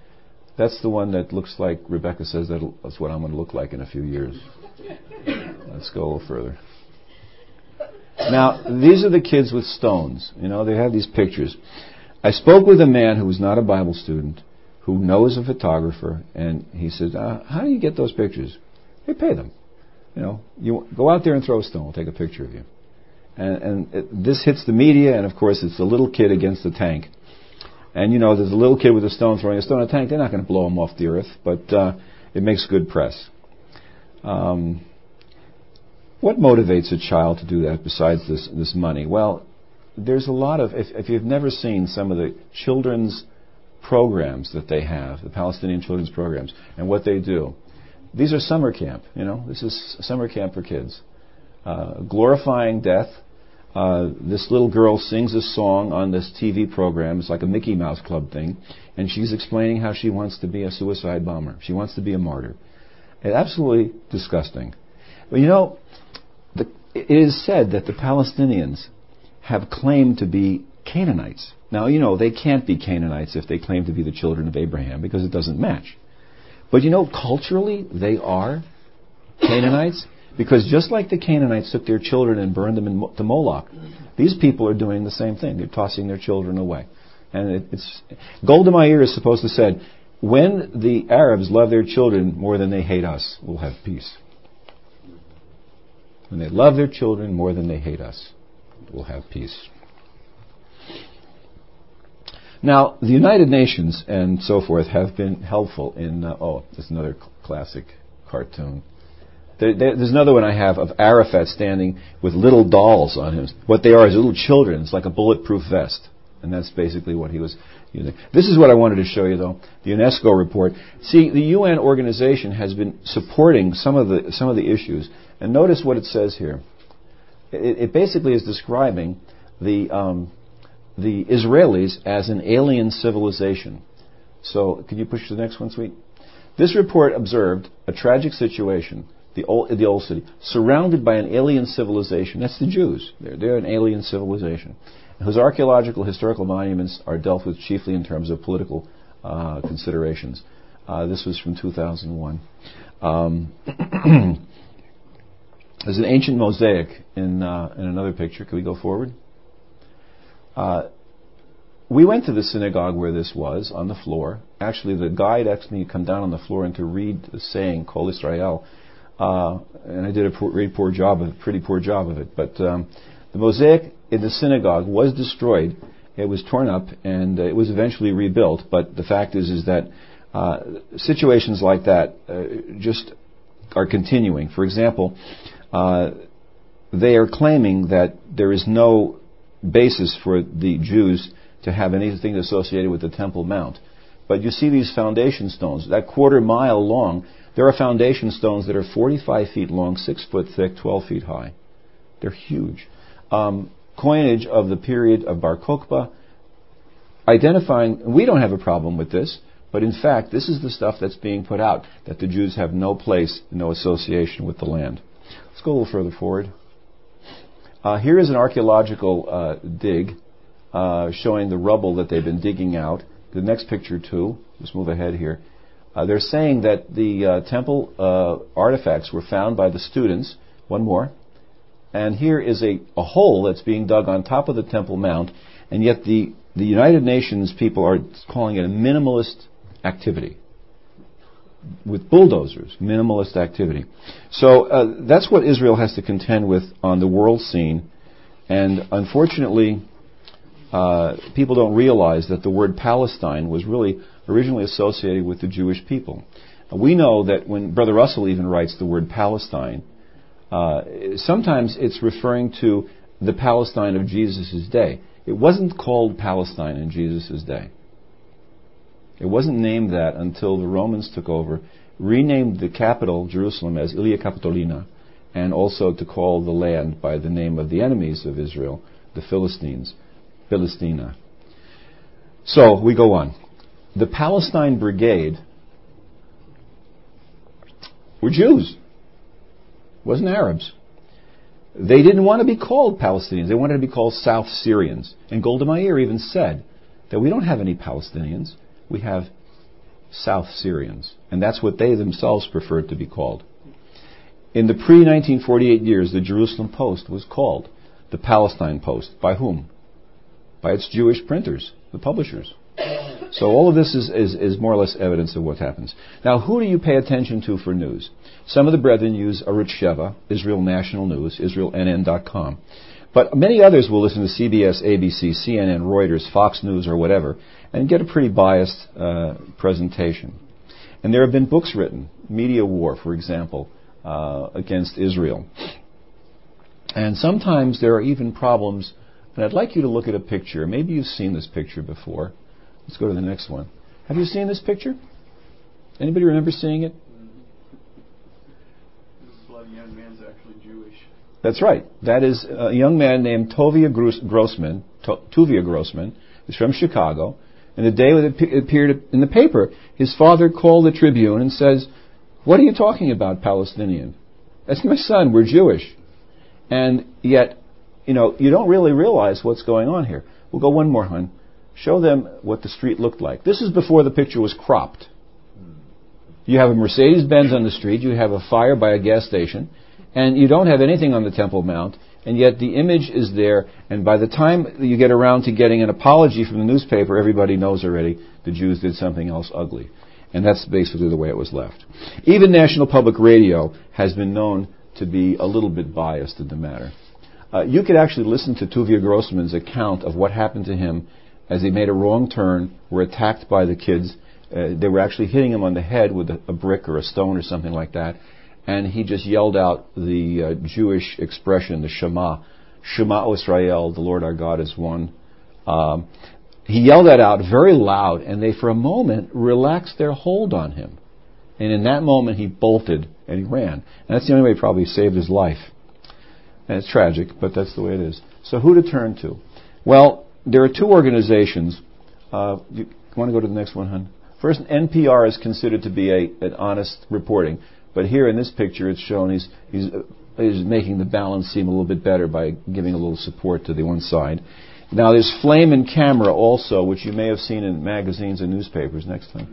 That's the one that looks like, Rebecca says that's what I'm going to look like in a few years. Let's go a little further. Now, these are the kids with stones. You know, they have these pictures. I spoke with a man who was not a Bible student, who knows a photographer, and he said, uh, how do you get those pictures? They pay them. You know, you go out there and throw a stone. We'll take a picture of you. And, and it, this hits the media, and of course it's the little kid against the tank. And you know, there's a little kid with a stone throwing a stone at a tank. They're not going to blow him off the earth, but uh, it makes good press. Um, what motivates a child to do that besides this, this money? Well, there's a lot of, if, if you've never seen some of the children's programs that they have, the Palestinian children's programs, and what they do, these are summer camp, you know, this is summer camp for kids. Uh, glorifying death. Uh, this little girl sings a song on this T V program. It's like a Mickey Mouse Club thing. And she's explaining how she wants to be a suicide bomber. She wants to be a martyr. It's absolutely disgusting. But you know, the, it is said that the Palestinians have claimed to be Canaanites. Now, you know, they can't be Canaanites if they claim to be the children of Abraham because it doesn't match. But you know, culturally, they are Canaanites. Because just like the Canaanites took their children and burned them in Mo- to Moloch, these people are doing the same thing. They're tossing their children away. And it, it's Golda Meir is supposed to say, when the Arabs love their children more than they hate us, we'll have peace. When they love their children more than they hate us, we'll have peace. Now, the United Nations and so forth have been helpful in, uh, oh, there's another cl- classic cartoon. There, there, there's another one I have of Arafat standing with little dolls on him. What they are is little children. It's like a bulletproof vest. And that's basically what he was using. This is what I wanted to show you, though, the UNESCO report. See, the U N organization has been supporting some of the some of the issues. And notice what it says here. It, it basically is describing the um, the Israelis as an alien civilization. So, can you push to the next one, sweet? This report observed a tragic situation. The old, the old city, surrounded by an alien civilization. That's the Jews. They're, they're an alien civilization, whose archaeological historical monuments are dealt with chiefly in terms of political uh, considerations. Uh, this was from two thousand one. Um, there's an ancient mosaic in, uh, in another picture. Can we go forward? Uh, we went to the synagogue where this was, on the floor. Actually, the guide asked me to come down on the floor and to read the saying, Kol Israel. Uh, and I did a poor, really poor job of it, pretty poor job of it. But um, the mosaic in the synagogue was destroyed. It was torn up, and uh, it was eventually rebuilt. But the fact is, is that uh, situations like that uh, just are continuing. For example, uh, they are claiming that there is no basis for the Jews to have anything associated with the Temple Mount. But you see these foundation stones, that quarter mile long. There are foundation stones that are forty-five feet long, six foot thick, twelve feet high. They're huge. Um, coinage of the period of Bar Kokhba, identifying, we don't have a problem with this, but in fact, this is the stuff that's being put out, that the Jews have no place, no association with the land. Let's go a little further forward. Uh, here is an archaeological uh, dig uh, showing the rubble that they've been digging out. The next picture, too. Let's move ahead here. Uh, they're saying that the uh, temple uh, artifacts were found by the students. One more. And here is a, a hole that's being dug on top of the Temple Mount, and yet the, the United Nations people are calling it a minimalist activity. With bulldozers, minimalist activity. So uh, that's what Israel has to contend with on the world scene. And unfortunately, uh, people don't realize that the word Palestine was really originally associated with the Jewish people. We know that when Brother Russell even writes the word Palestine, uh, sometimes it's referring to the Palestine of Jesus' day. It wasn't called Palestine in Jesus' day. It wasn't named that until the Romans took over, renamed the capital, Jerusalem, as Ilia Capitolina, and also to call the land by the name of the enemies of Israel, the Philistines, Philistina. So, we go on. The Palestine Brigade were Jews. It wasn't Arabs. They didn't want to be called Palestinians. They wanted to be called South Syrians. And Golda Meir even said that we don't have any Palestinians. We have South Syrians. And that's what they themselves preferred to be called. In the pre nineteen forty-eight years, the Jerusalem Post was called the Palestine Post. By whom? By its Jewish printers, the publishers. So all of this is, is, is more or less evidence of what happens. Now, who do you pay attention to for news? Some of the brethren use Arutz Sheva, Israel National News, Israel N N dot com. But many others will listen to C B S, A B C, C N N, Reuters, Fox News, or whatever, and get a pretty biased uh, presentation. And there have been books written, Media War, for example, uh, against Israel. And sometimes there are even problems, and I'd like you to look at a picture. Maybe you've seen this picture before. Let's go to the next one. Have you seen this picture? Anybody remember seeing it? This bloody young man's actually Jewish. That's right. That is a young man named Tovia Grossman. To- Tuvia Grossman. He's from Chicago. And the day it appeared in the paper, his father called the Tribune and says, "What are you talking about, Palestinian? That's my son. We're Jewish." And yet, you know, you don't really realize what's going on here. We'll go one more, hon. Show them what the street looked like. This is before the picture was cropped. You have a Mercedes-Benz on the street, you have a fire by a gas station, and you don't have anything on the Temple Mount, and yet the image is there, and by the time you get around to getting an apology from the newspaper, everybody knows already the Jews did something else ugly. And that's basically the way it was left. Even National Public Radio has been known to be a little bit biased in the matter. Uh, you could actually listen to Tuvia Grossman's account of what happened to him as he made a wrong turn, were attacked by the kids. Uh, they were actually hitting him on the head with a, a brick or a stone or something like that. And he just yelled out the uh, Jewish expression, the Shema. Shema Israel, the Lord our God is one. Um, he yelled that out very loud, and they for a moment relaxed their hold on him. And in that moment he bolted and he ran. And that's the only way he probably saved his life. And it's tragic, but that's the way it is. So who to turn to? Well, there are two organizations. Uh, you want to go to the next one, hon? First, N P R is considered to be a, an honest reporting, but here in this picture it's shown he's, he's, uh, he's making the balance seem a little bit better by giving a little support to the one side. Now there's Flame and Camera also, which you may have seen in magazines and newspapers. Next time.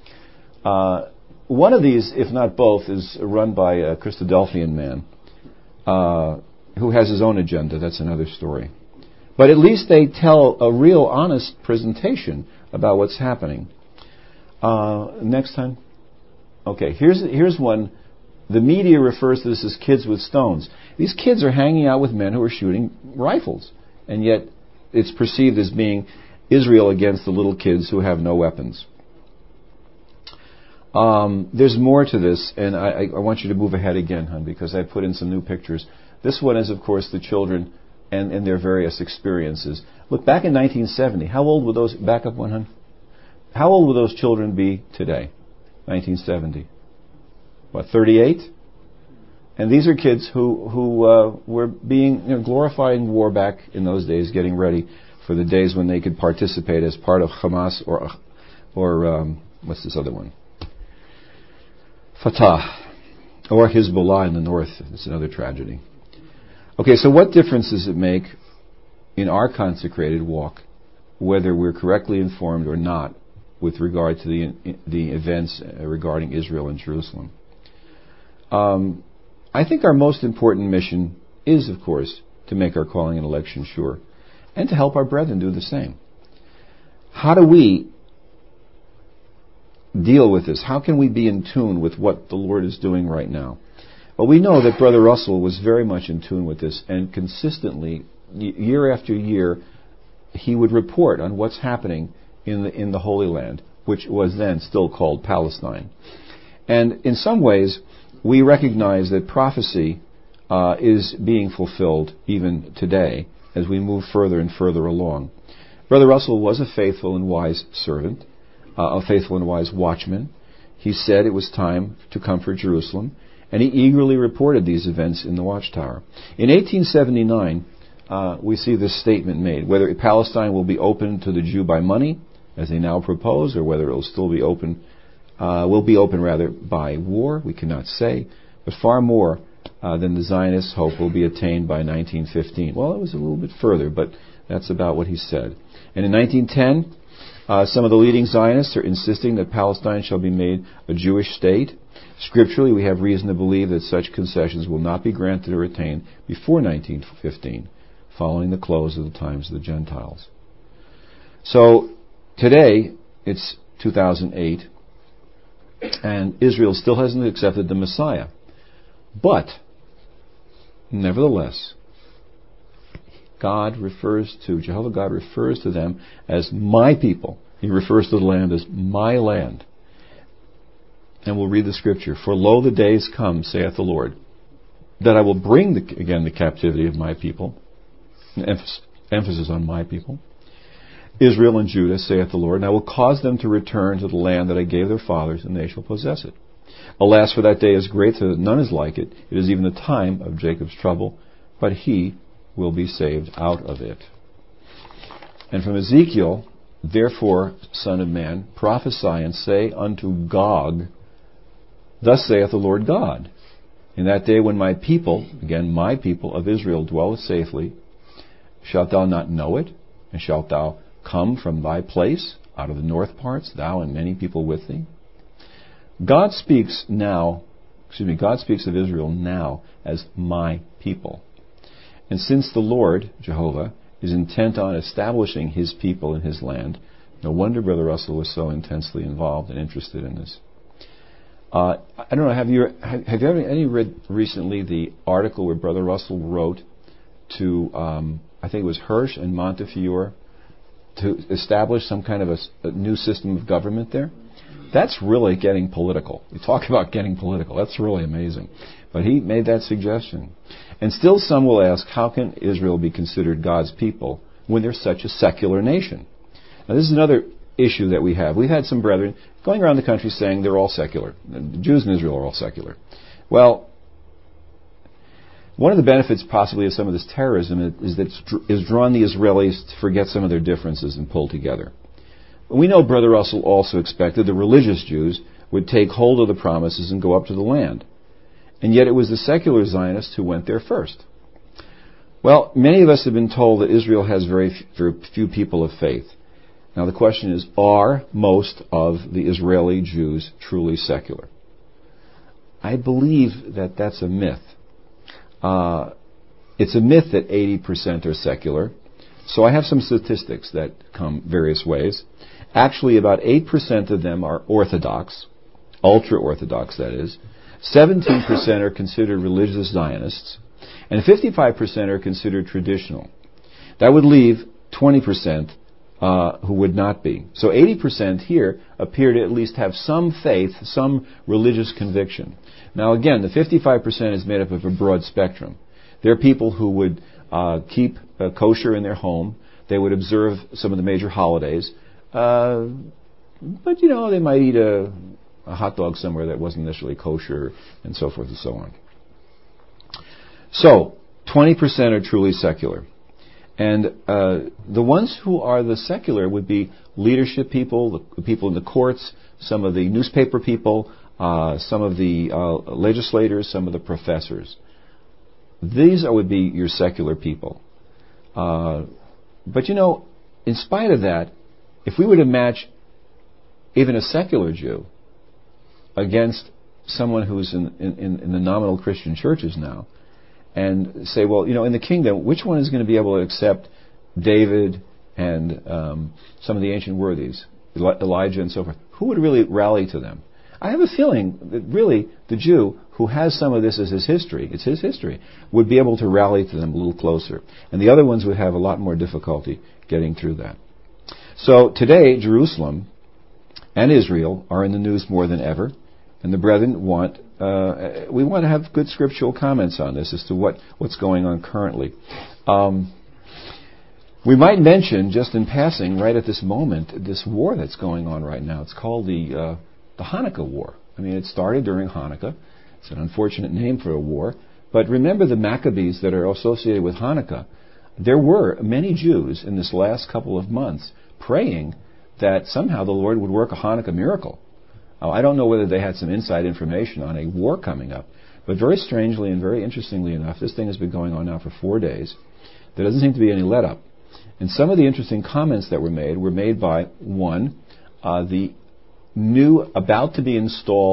Uh, one of these, if not both, is run by a Christadelphian man uh, who has his own agenda. That's another story. But at least they tell a real honest presentation about what's happening. Uh, next time. Okay, here's here's one. The media refers to this as kids with stones. These kids are hanging out with men who are shooting rifles. And yet it's perceived as being Israel against the little kids who have no weapons. Um, there's more to this, and I, I want you to move ahead again, hon, because I put in some new pictures. This one is, of course, the children and, and their various experiences. Look, back in nineteen seventy, how old would those, back up one, hon? How old would those children be today, nineteen seventy? What, thirty-eight? And these are kids who, who uh, were being, you know, glorifying war back in those days, getting ready for the days when they could participate as part of Hamas or, or um, what's this other one? Fatah, or Hezbollah in the north. It's another tragedy. Okay, so what difference does it make in our consecrated walk whether we're correctly informed or not with regard to the the events regarding Israel and Jerusalem? Um, I think our most important mission is, of course, to make our calling and election sure, and to help our brethren do the same. How do we deal with this? How can we be in tune with what the Lord is doing right now? Well, we know that Brother Russell was very much in tune with this, and consistently, year after year, he would report on what's happening in the, in the Holy Land, which was then still called Palestine. And in some ways, we recognize that prophecy uh, is being fulfilled even today as we move further and further along. Brother Russell was a faithful and wise servant, uh, a faithful and wise watchman. He said it was time to comfort Jerusalem, and he eagerly reported these events in the Watchtower. In eighteen seventy-nine, uh, we see this statement made, whether Palestine will be open to the Jew by money, as they now propose, or whether it will still be open, uh, will be open rather by war, we cannot say, but far more uh, than the Zionists' hope will be attained by nineteen fifteen. Well, it was a little bit further, but that's about what he said. And in nineteen ten, uh, some of the leading Zionists are insisting that Palestine shall be made a Jewish state. Scripturally, we have reason to believe that such concessions will not be granted or attained before nineteen fifteen, following the close of the times of the Gentiles. So, today, it's two thousand eight, and Israel still hasn't accepted the Messiah. But, nevertheless, God refers to, Jehovah God refers to them as my people. He refers to the land as my land. And we'll read the scripture. For lo, the days come, saith the Lord, that I will bring the, again the captivity of my people. Emphasis, emphasis on my people. Israel and Judah, saith the Lord, and I will cause them to return to the land that I gave their fathers, and they shall possess it. Alas, for that day is great, so that none is like it. It is even the time of Jacob's trouble, but he will be saved out of it. And from Ezekiel, therefore, Son of man, prophesy and say unto Gog, thus saith the Lord God, in that day when my people, again my people of Israel, dwelleth safely, shalt thou not know it? And shalt thou come from thy place out of the north parts, thou and many people with thee? God speaks now, excuse me, God speaks of Israel now as my people. And since the Lord, Jehovah, is intent on establishing his people in his land, no wonder Brother Russell was so intensely involved and interested in this. Uh, I don't know, have you have, have you ever any read recently the article where Brother Russell wrote to, um, I think it was Hirsch and Montefiore, to establish some kind of a, a new system of government there? That's really getting political. You talk about getting political. That's really amazing. But he made that suggestion. And still some will ask, how can Israel be considered God's people when they're such a secular nation? Now this is another issue that we have. We've had some brethren going around the country saying they're all secular. The Jews in Israel are all secular. Well, one of the benefits possibly of some of this terrorism is that it's drawn the Israelis to forget some of their differences and pull together. We know Brother Russell also expected the religious Jews would take hold of the promises and go up to the land. And yet it was the secular Zionists who went there first. Well, many of us have been told that Israel has very, very few people of faith. Now the question is, are most of the Israeli Jews truly secular? I believe that that's a myth. Uh, it's a myth that eighty percent are secular. So I have some statistics that come various ways. Actually, about eight percent of them are Orthodox, ultra-Orthodox that is. seventeen percent are considered religious Zionists, and fifty-five percent are considered traditional. That would leave twenty percent uh, who would not be. So eighty percent here appear to at least have some faith, some religious conviction. Now again, the fifty-five percent is made up of a broad spectrum. There are people who would uh, keep uh, kosher in their home. They would observe some of the major holidays. Uh, but, you know, they might eat a, a hot dog somewhere that wasn't necessarily kosher, and so forth and so on. So, twenty percent are truly secular. And uh, the ones who are the secular would be leadership people, the people in the courts, some of the newspaper people, uh, some of the uh, legislators, some of the professors. These are, would be your secular people. Uh, but you know, in spite of that, if we were to match even a secular Jew against someone who's in, in, in the nominal Christian churches now, and say, well, you know, in the kingdom, which one is going to be able to accept David and um, some of the ancient worthies, Elijah and so forth? Who would really rally to them? I have a feeling that really the Jew who has some of this as his history, it's his history, would be able to rally to them a little closer. And the other ones would have a lot more difficulty getting through that. So today, Jerusalem and Israel are in the news more than ever. And the brethren want, uh, we want to have good scriptural comments on this as to what, what's going on currently. Um, we might mention, just in passing, right at this moment, this war that's going on right now. It's called the uh, the Hanukkah War. I mean, it started during Hanukkah. It's an unfortunate name for a war. But remember the Maccabees that are associated with Hanukkah. There were many Jews in this last couple of months praying that somehow the Lord would work a Hanukkah miracle. Oh, I don't know whether they had some inside information on a war coming up, but very strangely and very interestingly enough, this thing has been going on now for four days. There doesn't seem to be any let-up. And some of the interesting comments that were made were made by, one, uh, the new, about-to-be-installed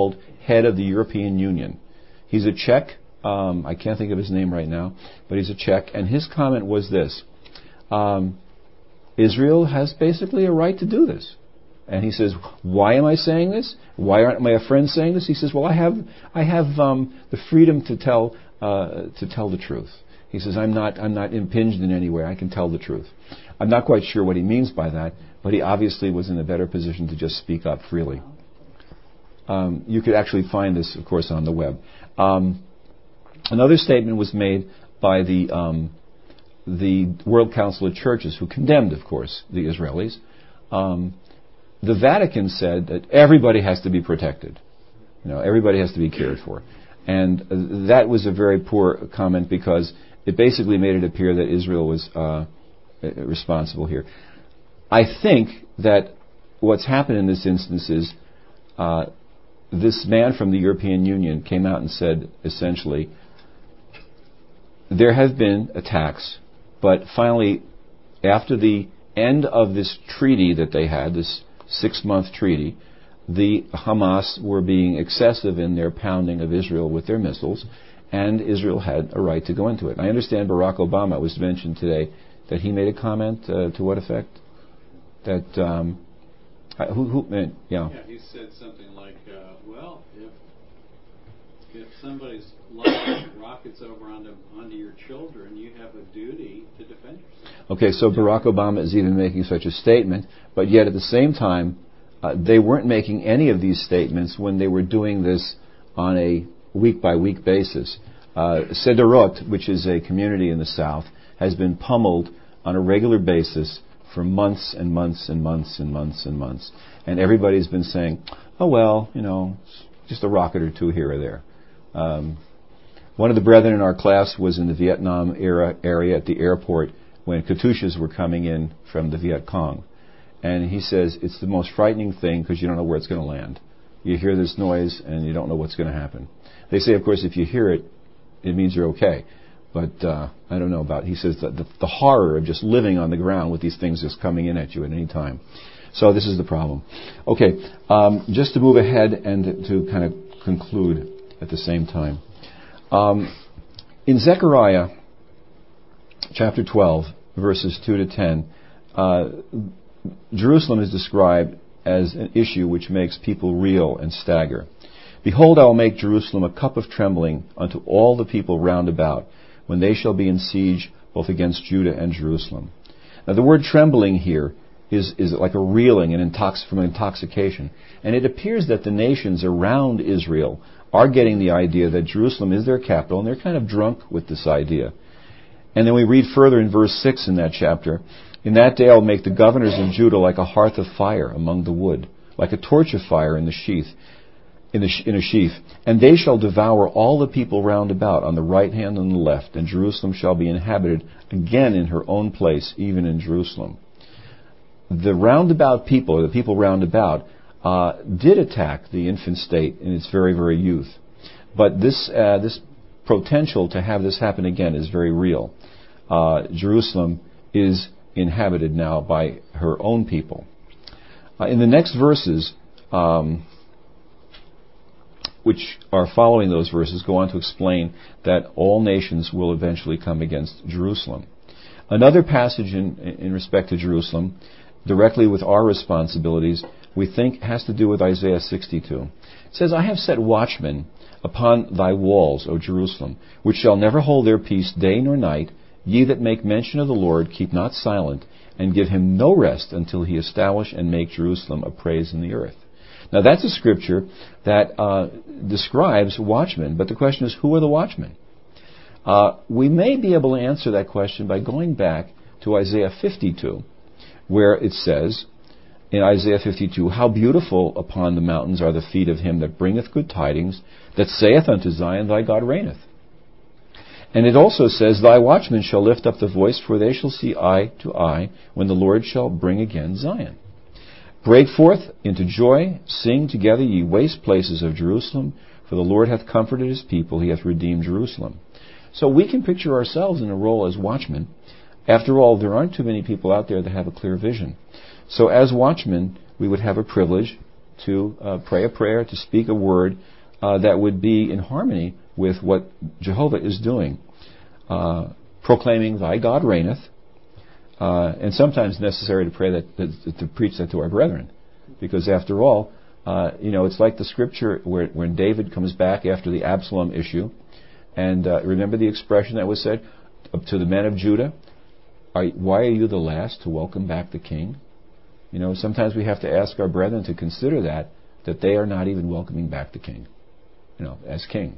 head of the European Union. He's a Czech. Um, I can't think of his name right now, but he's a Czech. And his comment was this. Um, Israel has basically a right to do this. And he says, why am I saying this? Why aren't my friends saying this? He says, well, I have I have um, the freedom to tell uh, to tell the truth. He says, I'm not I'm not impinged in any way. I can tell the truth. I'm not quite sure what he means by that, but he obviously was in a better position to just speak up freely. Um, you could actually find this, of course, on the web. Um, another statement was made by the um, the World Council of Churches, who condemned, of course, the Israelis. Um, the Vatican said that everybody has to be protected. You know, everybody has to be cared for. And uh, that was a very poor comment because it basically made it appear that Israel was uh, responsible here. I think that what's happened in this instance is uh, this man from the European Union came out and said, essentially, there have been attacks, but finally, after the end of this treaty that they had, this six-month treaty, the Hamas were being excessive in their pounding of Israel with their missiles, and Israel had a right to go into it. I understand Barack Obama was mentioned today that he made a comment uh, to what effect? That um, uh, who, who uh, yeah. Yeah, he said something like, uh, "Well, if if somebody's launching rockets over onto onto your children, you have a duty to defend yourself." Okay, so Barack Obama is even making such a statement, but yet at the same time, uh, they weren't making any of these statements when they were doing this on a week-by-week basis. Uh, Sderot, which is a community in the South, has been pummeled on a regular basis for months and months and months and months and months. And everybody's been saying, oh, well, you know, just a rocket or two here or there. Um, one of the brethren in our class was in the Vietnam era area at the airport when Katyushas were coming in from the Viet Cong. And he says, it's the most frightening thing because you don't know where it's going to land. You hear this noise and you don't know what's going to happen. They say, of course, if you hear it, it means you're okay. But uh, I don't know about it. He says that the, the horror of just living on the ground with these things just coming in at you at any time. So this is the problem. Okay, um, just to move ahead and to kind of conclude at the same time. Um, in Zechariah chapter twelve, verses two to ten, uh, Jerusalem is described as an issue which makes people reel and stagger. Behold, I will make Jerusalem a cup of trembling unto all the people round about, when they shall be in siege both against Judah and Jerusalem. Now the word trembling here is, is like a reeling and intox- from intoxication. And it appears that the nations around Israel are getting the idea that Jerusalem is their capital, and they're kind of drunk with this idea. And then we read further in verse six in that chapter, in that day I will make the governors of Judah like a hearth of fire among the wood, like a torch of fire in the sheath, in, the sh- in a sheaf. And they shall devour all the people round about, on the right hand and the left, and Jerusalem shall be inhabited again in her own place, even in Jerusalem. The roundabout people, or the people round about, uh, did attack the infant state in its very, very youth. But this uh, this potential to have this happen again is very real. Uh, Jerusalem is inhabited now by her own people. Uh, in the next verses, um, which are following those verses, go on to explain that all nations will eventually come against Jerusalem. Another passage in, in respect to Jerusalem, directly with our responsibilities, we think has to do with Isaiah sixty-two. It says, I have set watchmen upon thy walls, O Jerusalem, which shall never hold their peace day nor night. Ye that make mention of the Lord, keep not silent, and give him no rest until he establish and make Jerusalem a praise in the earth. Now that's a scripture that uh, describes watchmen, but the question is, who are the watchmen? Uh, we may be able to answer that question by going back to Isaiah fifty-two, where it says, in Isaiah fifty-two, how beautiful upon the mountains are the feet of him that bringeth good tidings, that saith unto Zion, thy God reigneth. And it also says, thy watchmen shall lift up the voice, for they shall see eye to eye, when the Lord shall bring again Zion. Break forth into joy, sing together, ye waste places of Jerusalem, for the Lord hath comforted his people, he hath redeemed Jerusalem. So we can picture ourselves in a role as watchmen. After all, there aren't too many people out there that have a clear vision. So as watchmen, we would have a privilege to uh, pray a prayer, to speak a word, uh, that would be in harmony with what Jehovah is doing. Uh, proclaiming, "Thy God reigneth," uh, and sometimes necessary to pray that, that, to preach that to our brethren. Because after all, uh, you know, it's like the scripture where when David comes back after the Absalom issue, and uh, remember the expression that was said to the men of Judah, are, why are you the last to welcome back the king? You know, sometimes we have to ask our brethren to consider that, that they are not even welcoming back the king, you know, as king.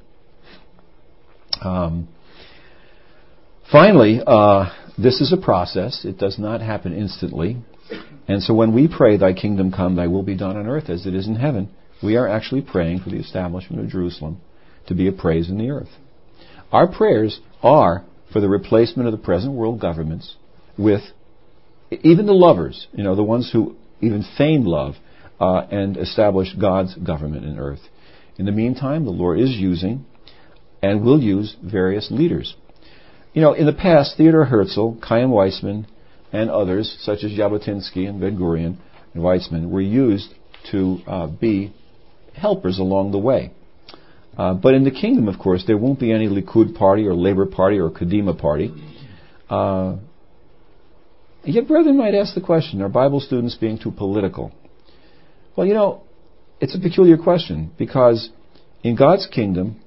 Um, finally, uh, this is a process. It does not happen instantly. And so when we pray, "Thy kingdom come, Thy will be done on earth as it is in heaven," we are actually praying for the establishment of Jerusalem to be a praise in the earth. Our prayers are for the replacement of the present world governments with even the lovers, you know, the ones who even feign love, uh, and establish God's government in earth. In the meantime, the Lord is using and will use various leaders. You know, in the past, Theodor Herzl, Chaim Weizmann, and others, such as Jabotinsky and Ben-Gurion and Weizmann, were used to uh, be helpers along the way. Uh, but in the kingdom, of course, there won't be any Likud party or Labour Party or Kadima party. Uh, yet brethren might ask the question, are Bible students being too political? Well, you know, it's a peculiar question, because in God's kingdom,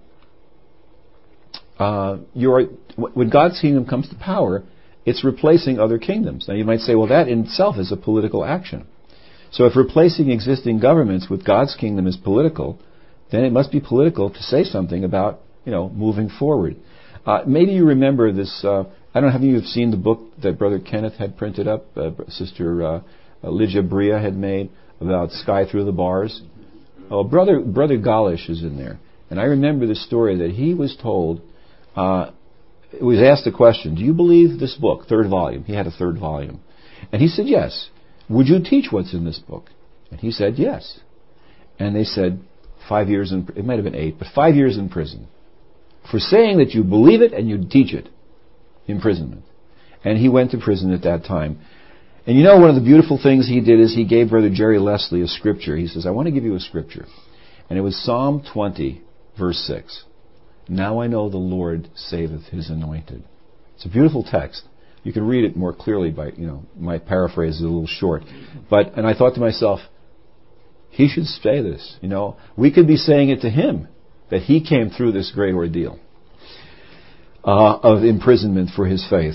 uh, you're, when God's kingdom comes to power, it's replacing other kingdoms. Now you might say, well, that in itself is a political action. So if replacing existing governments with God's kingdom is political, then it must be political to say something about, you know, moving forward. Uh, maybe you remember this, uh, I don't know, have you seen the book that Brother Kenneth had printed up, uh, Sister uh, Lydia Bria had made about Sky Through the Bars? Oh, Brother Brother Galish is in there. And I remember the story that he was told, uh, it was asked a question, do you believe this book, third volume? He had a third volume. And he said, yes. Would you teach what's in this book? And he said, yes. And they said, five years in, it might have been eight, but five years in prison. For saying that you believe it and you teach it. Imprisonment. And he went to prison at that time. And you know, one of the beautiful things he did is he gave Brother Jerry Leslie a scripture. He says, I want to give you a scripture. And it was Psalm twenty, verse six. Now I know the Lord saveth his anointed. It's a beautiful text. You can read it more clearly by, you know, my paraphrase is a little short. But, and I thought to myself, he should say this, you know. We could be saying it to him, that he came through this great ordeal uh, of imprisonment for his faith.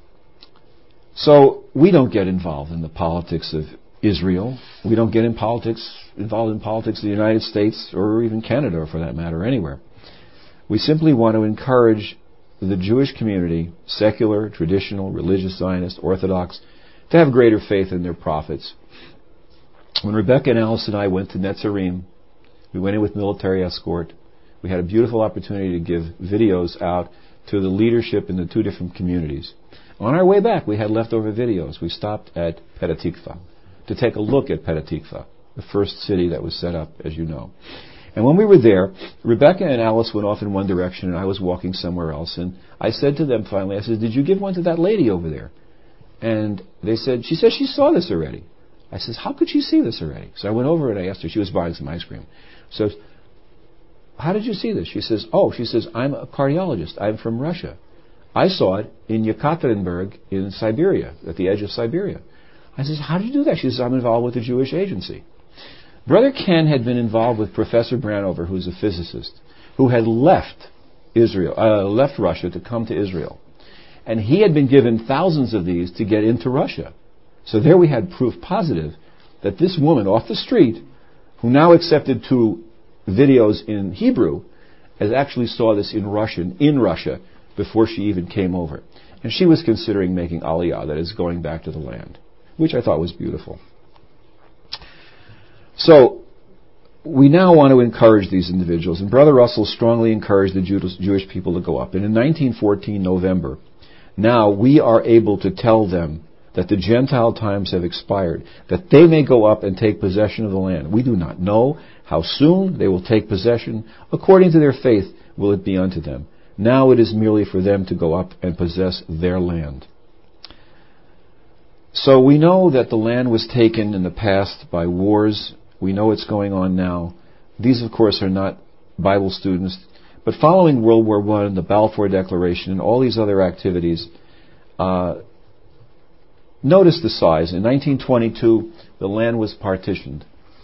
So we don't get involved in the politics of Israel. We don't get in politics, involved in politics of the United States or even Canada, or for that matter, anywhere. We simply want to encourage the Jewish community, secular, traditional, religious, Zionist, Orthodox, to have greater faith in their prophets. When Rebecca and Alice and I went to Netzarim, we went in with military escort. We had a beautiful opportunity to give videos out to the leadership in the two different communities. On our way back, we had leftover videos. We stopped at Petah Tikva to take a look at Petah Tikva, the first city that was set up, as you know. And when we were there, Rebecca and Alice went off in one direction, and I was walking somewhere else. And I said to them finally, I said, did you give one to that lady over there? And they said, she said she saw this already. I said, how could she see this already? So I went over and I asked her, she was buying some ice cream. So, how did you see this? She says, oh, she says, I'm a cardiologist. I'm from Russia. I saw it in Yekaterinburg in Siberia, at the edge of Siberia. I said, how did you do that? She says, I'm involved with the Jewish Agency. Brother Ken had been involved with Professor Branover, who's a physicist, who had left Israel, uh, left Russia to come to Israel. And he had been given thousands of these to get into Russia. So there we had proof positive that this woman off the street, who now accepted two videos in Hebrew, has actually saw this in Russian, in Russia, before she even came over. And she was considering making Aliyah, that is, going back to the land, which I thought was beautiful. So, we now want to encourage these individuals, and Brother Russell strongly encouraged the Jewish people to go up. And in nineteen fourteen, November, now we are able to tell them that the Gentile times have expired, that they may go up and take possession of the land. We do not know how soon they will take possession. According to their faith will it be unto them. Now it is merely for them to go up and possess their land. So we know that the land was taken in the past by wars. We know it's going on now. These, of course, are not Bible students. But following World War One, the Balfour Declaration, and all these other activities, uh, notice the size. In nineteen twenty-two, the land was partitioned.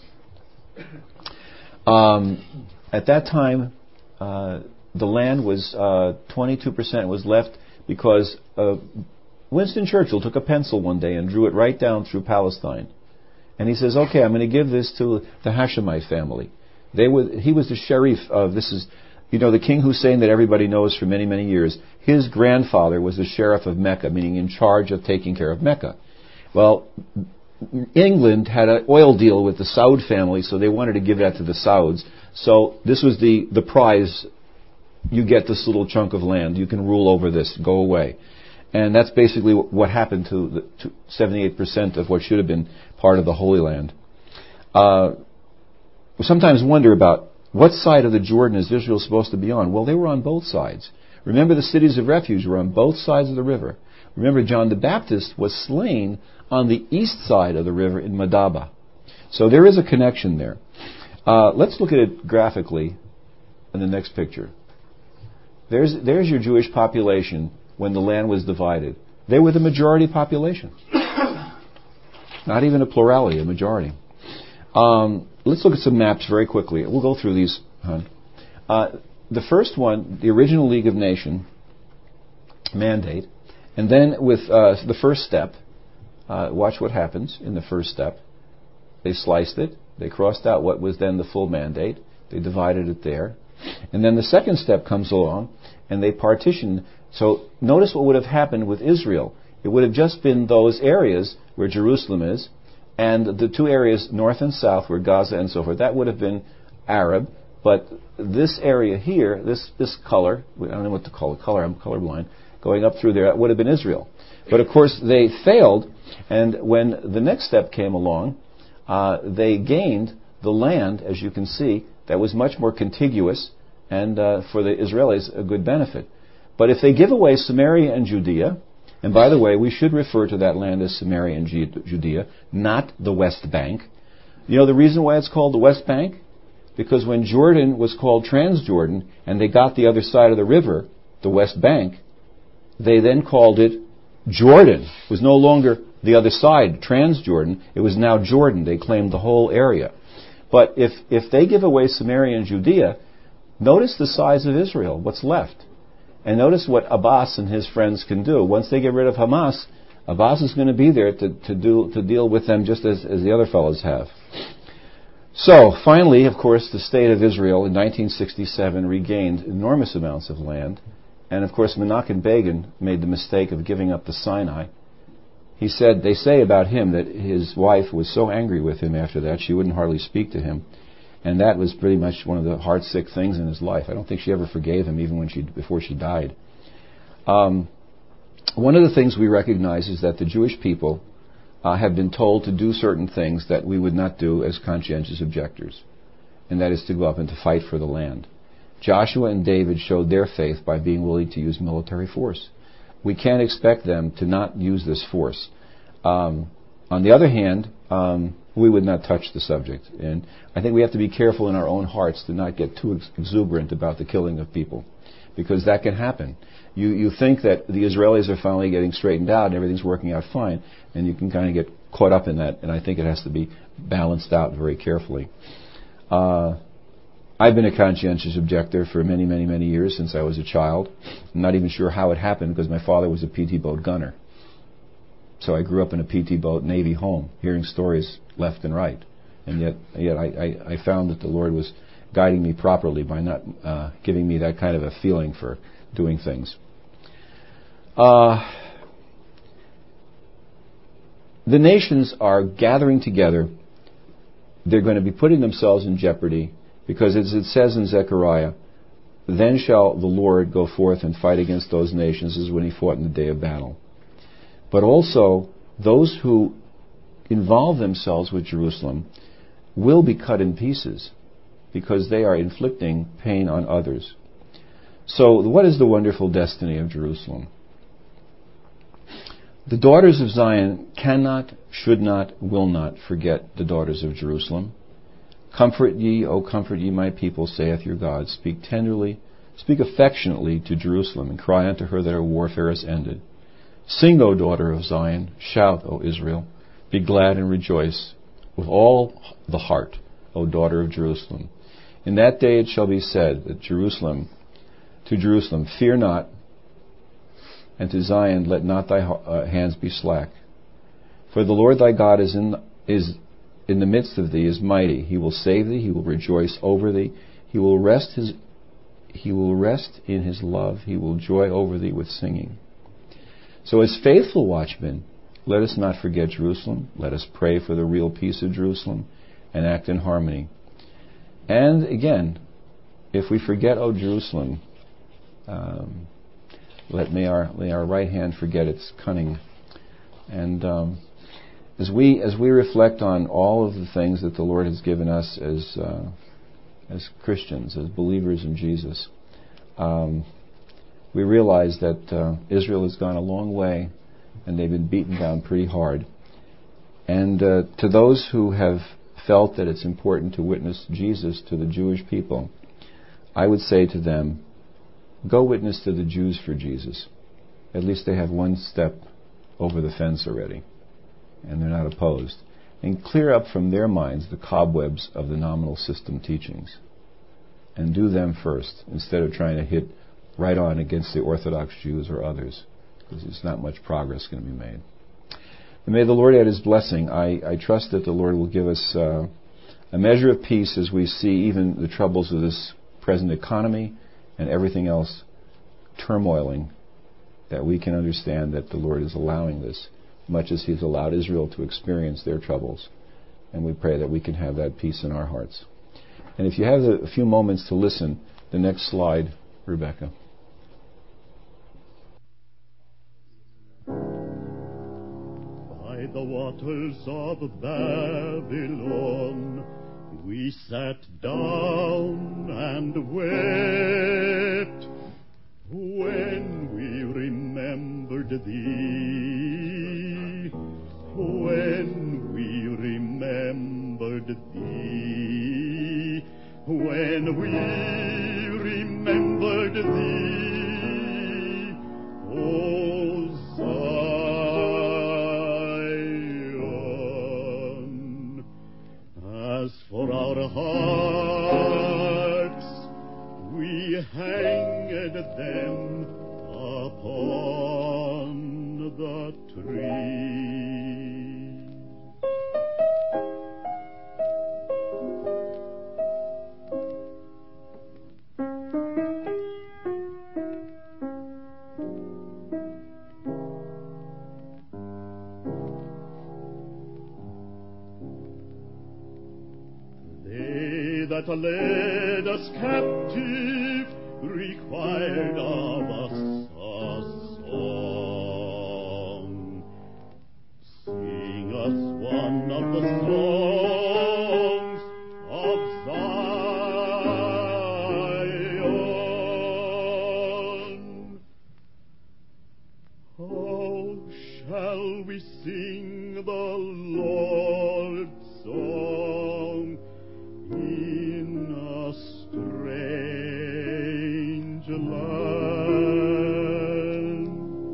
Um, at that time, uh, the land was uh, twenty-two percent was left because uh, Winston Churchill took a pencil one day and drew it right down through Palestine. And he says, okay, I'm going to give this to the Hashemite family. They were, he was the sheriff of, this is, you know, the King Hussein that everybody knows for many, many years. His grandfather was the sheriff of Mecca, meaning in charge of taking care of Mecca. Well, England had an oil deal with the Saud family, so they wanted to give that to the Sauds. So this was the, the prize. You get this little chunk of land. You can rule over this. Go away. And that's basically what happened to, the, to seventy-eight percent of what should have been part of the Holy Land. Uh, we sometimes wonder about what side of the Jordan is Israel supposed to be on. Well, they were on both sides. Remember, the cities of refuge were on both sides of the river. Remember, John the Baptist was slain on the east side of the river in Madaba. So there is a connection there. Uh, let's look at it graphically in the next picture. There's, there's your Jewish population when the land was divided. They were the majority population. Not even a plurality, a majority. Um, let's look at some maps very quickly. We'll go through these, hon. Uh, the first one, the original League of Nations mandate, and then with uh, the first step, uh, watch what happens in the first step. They sliced it. They crossed out what was then the full mandate. They divided it there. And then the second step comes along, and they partitioned. So notice what would have happened with Israel. It would have just been those areas where Jerusalem is, and the two areas north and south where Gaza and so forth. That would have been Arab. But this area here, this this color, I don't know what to call it, color, I'm colorblind, going up through there, that would have been Israel. But of course they failed, and when the next step came along, uh, they gained the land, as you can see, that was much more contiguous, and uh, for the Israelis a good benefit. But if they give away Samaria and Judea, and by the way, we should refer to that land as Samaria and Judea, not the West Bank. You know the reason why it's called the West Bank? Because when Jordan was called Transjordan, and they got the other side of the river, the West Bank, they then called it Jordan. It was no longer the other side, Transjordan. It was now Jordan. They claimed the whole area. But if, if they give away Samaria and Judea, notice the size of Israel, what's left. And notice what Abbas and his friends can do. Once they get rid of Hamas, Abbas is going to be there to, to, do, to deal with them just as, as the other fellows have. So, finally, of course, the state of Israel in nineteen sixty-seven regained enormous amounts of land. And, of course, Menachem Begin made the mistake of giving up the Sinai. He said, they say about him that his wife was so angry with him after that, she wouldn't hardly speak to him. And that was pretty much one of the heart-sick things in his life. I don't think she ever forgave him, even when she before she died. Um, one of the things we recognize is that the Jewish people uh, have been told to do certain things that we would not do as conscientious objectors, and that is to go up and to fight for the land. Joshua and David showed their faith by being willing to use military force. We can't expect them to not use this force. Um, on the other hand, um, we would not touch the subject. And I think we have to be careful in our own hearts to not get too ex- exuberant about the killing of people, because that can happen. You you think that the Israelis are finally getting straightened out and everything's working out fine, and you can kind of get caught up in that, and I think it has to be balanced out very carefully. Uh, I've been a conscientious objector for many, many, many years since I was a child. I'm not even sure how it happened, because my father was a P T boat gunner. So I grew up in a P T boat Navy home, hearing stories left and right. And yet yet I, I, I found that the Lord was guiding me properly by not uh, giving me that kind of a feeling for doing things. Uh, the nations are gathering together. They're going to be putting themselves in jeopardy, because as it says in Zechariah, then shall the Lord go forth and fight against those nations, as when he fought in the day of battle. But also, those who involve themselves with Jerusalem will be cut in pieces, because they are inflicting pain on others. So, what is the wonderful destiny of Jerusalem? The daughters of Zion cannot, should not, will not forget the daughters of Jerusalem. Comfort ye, O comfort ye my people, saith your God. Speak tenderly, speak affectionately to Jerusalem, and cry unto her that her warfare is ended. Sing, O daughter of Zion. Shout, O Israel. Be glad and rejoice with all the heart, O daughter of Jerusalem. In that day it shall be said that Jerusalem, to Jerusalem, fear not, and to Zion, let not thy uh, hands be slack. For the Lord thy God is in is in the midst of thee, is mighty. He will save thee. He will rejoice over thee. He will rest his He will rest in his love. He will joy over thee with singing. So as faithful watchmen, let us not forget Jerusalem. Let us pray for the real peace of Jerusalem and act in harmony. And again, if we forget, O Jerusalem, um, let may our may our right hand forget its cunning. And um, as we as we reflect on all of the things that the Lord has given us as uh, as Christians, as believers in Jesus, um, we realize that uh, Israel has gone a long way, and they've been beaten down pretty hard. And uh, to those who have felt that it's important to witness Jesus to the Jewish people, I would say to them, go witness to the Jews for Jesus. At least they have one step over the fence already, and they're not opposed. And clear up from their minds the cobwebs of the nominal system teachings. And do them first, instead of trying to hit right on against the Orthodox Jews or others, because there's not much progress going to be made. And may the Lord add His blessing. I, I trust that the Lord will give us uh, a measure of peace as we see even the troubles of this present economy and everything else turmoiling, that we can understand that the Lord is allowing this, much as He's allowed Israel to experience their troubles. And we pray that we can have that peace in our hearts. And if you have a few moments to listen, the next slide, Rebecca. By the waters of Babylon we sat down and wept when we remembered thee, when we remembered thee, when we remembered thee, O Zion. As for our hearts, we hanged them upon the tree. They that led us captive required of us a song. Sing us one of the songs of Zion. How shall we sing the Lord's song in a strange land?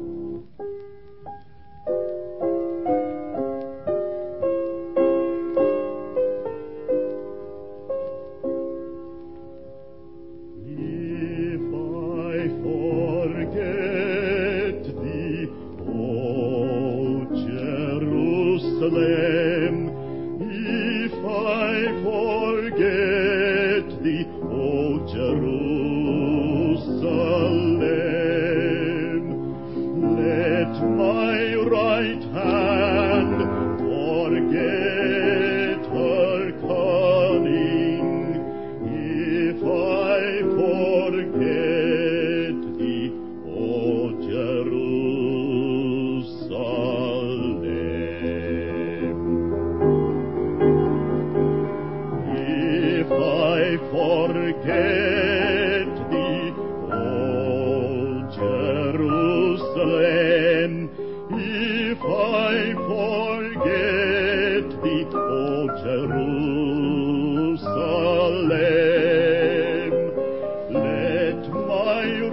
If I forget thee, O Jerusalem, if I forget thee, O Jerusalem,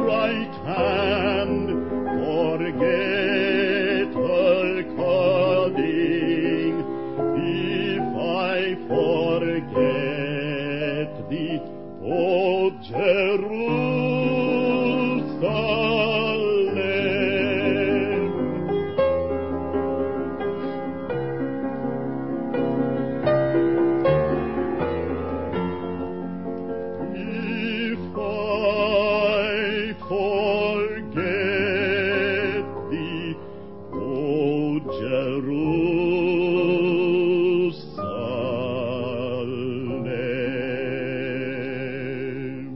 right hand, forget all coding. If I forget thee, O Jerusalem, if I forget thee, O Jerusalem,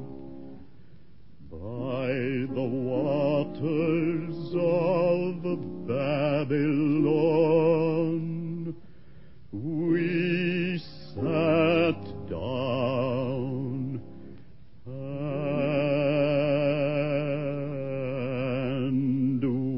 by the waters of Babylon we sat down and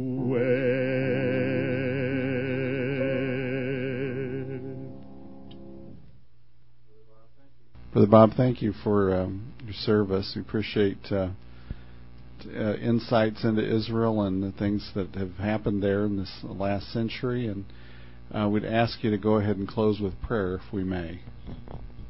wept. Brother Bob, thank you for um, your service. We appreciate uh, t- uh, insights into Israel and the things that have happened there in this last century. And uh, we'd ask you to go ahead and close with prayer, if we may.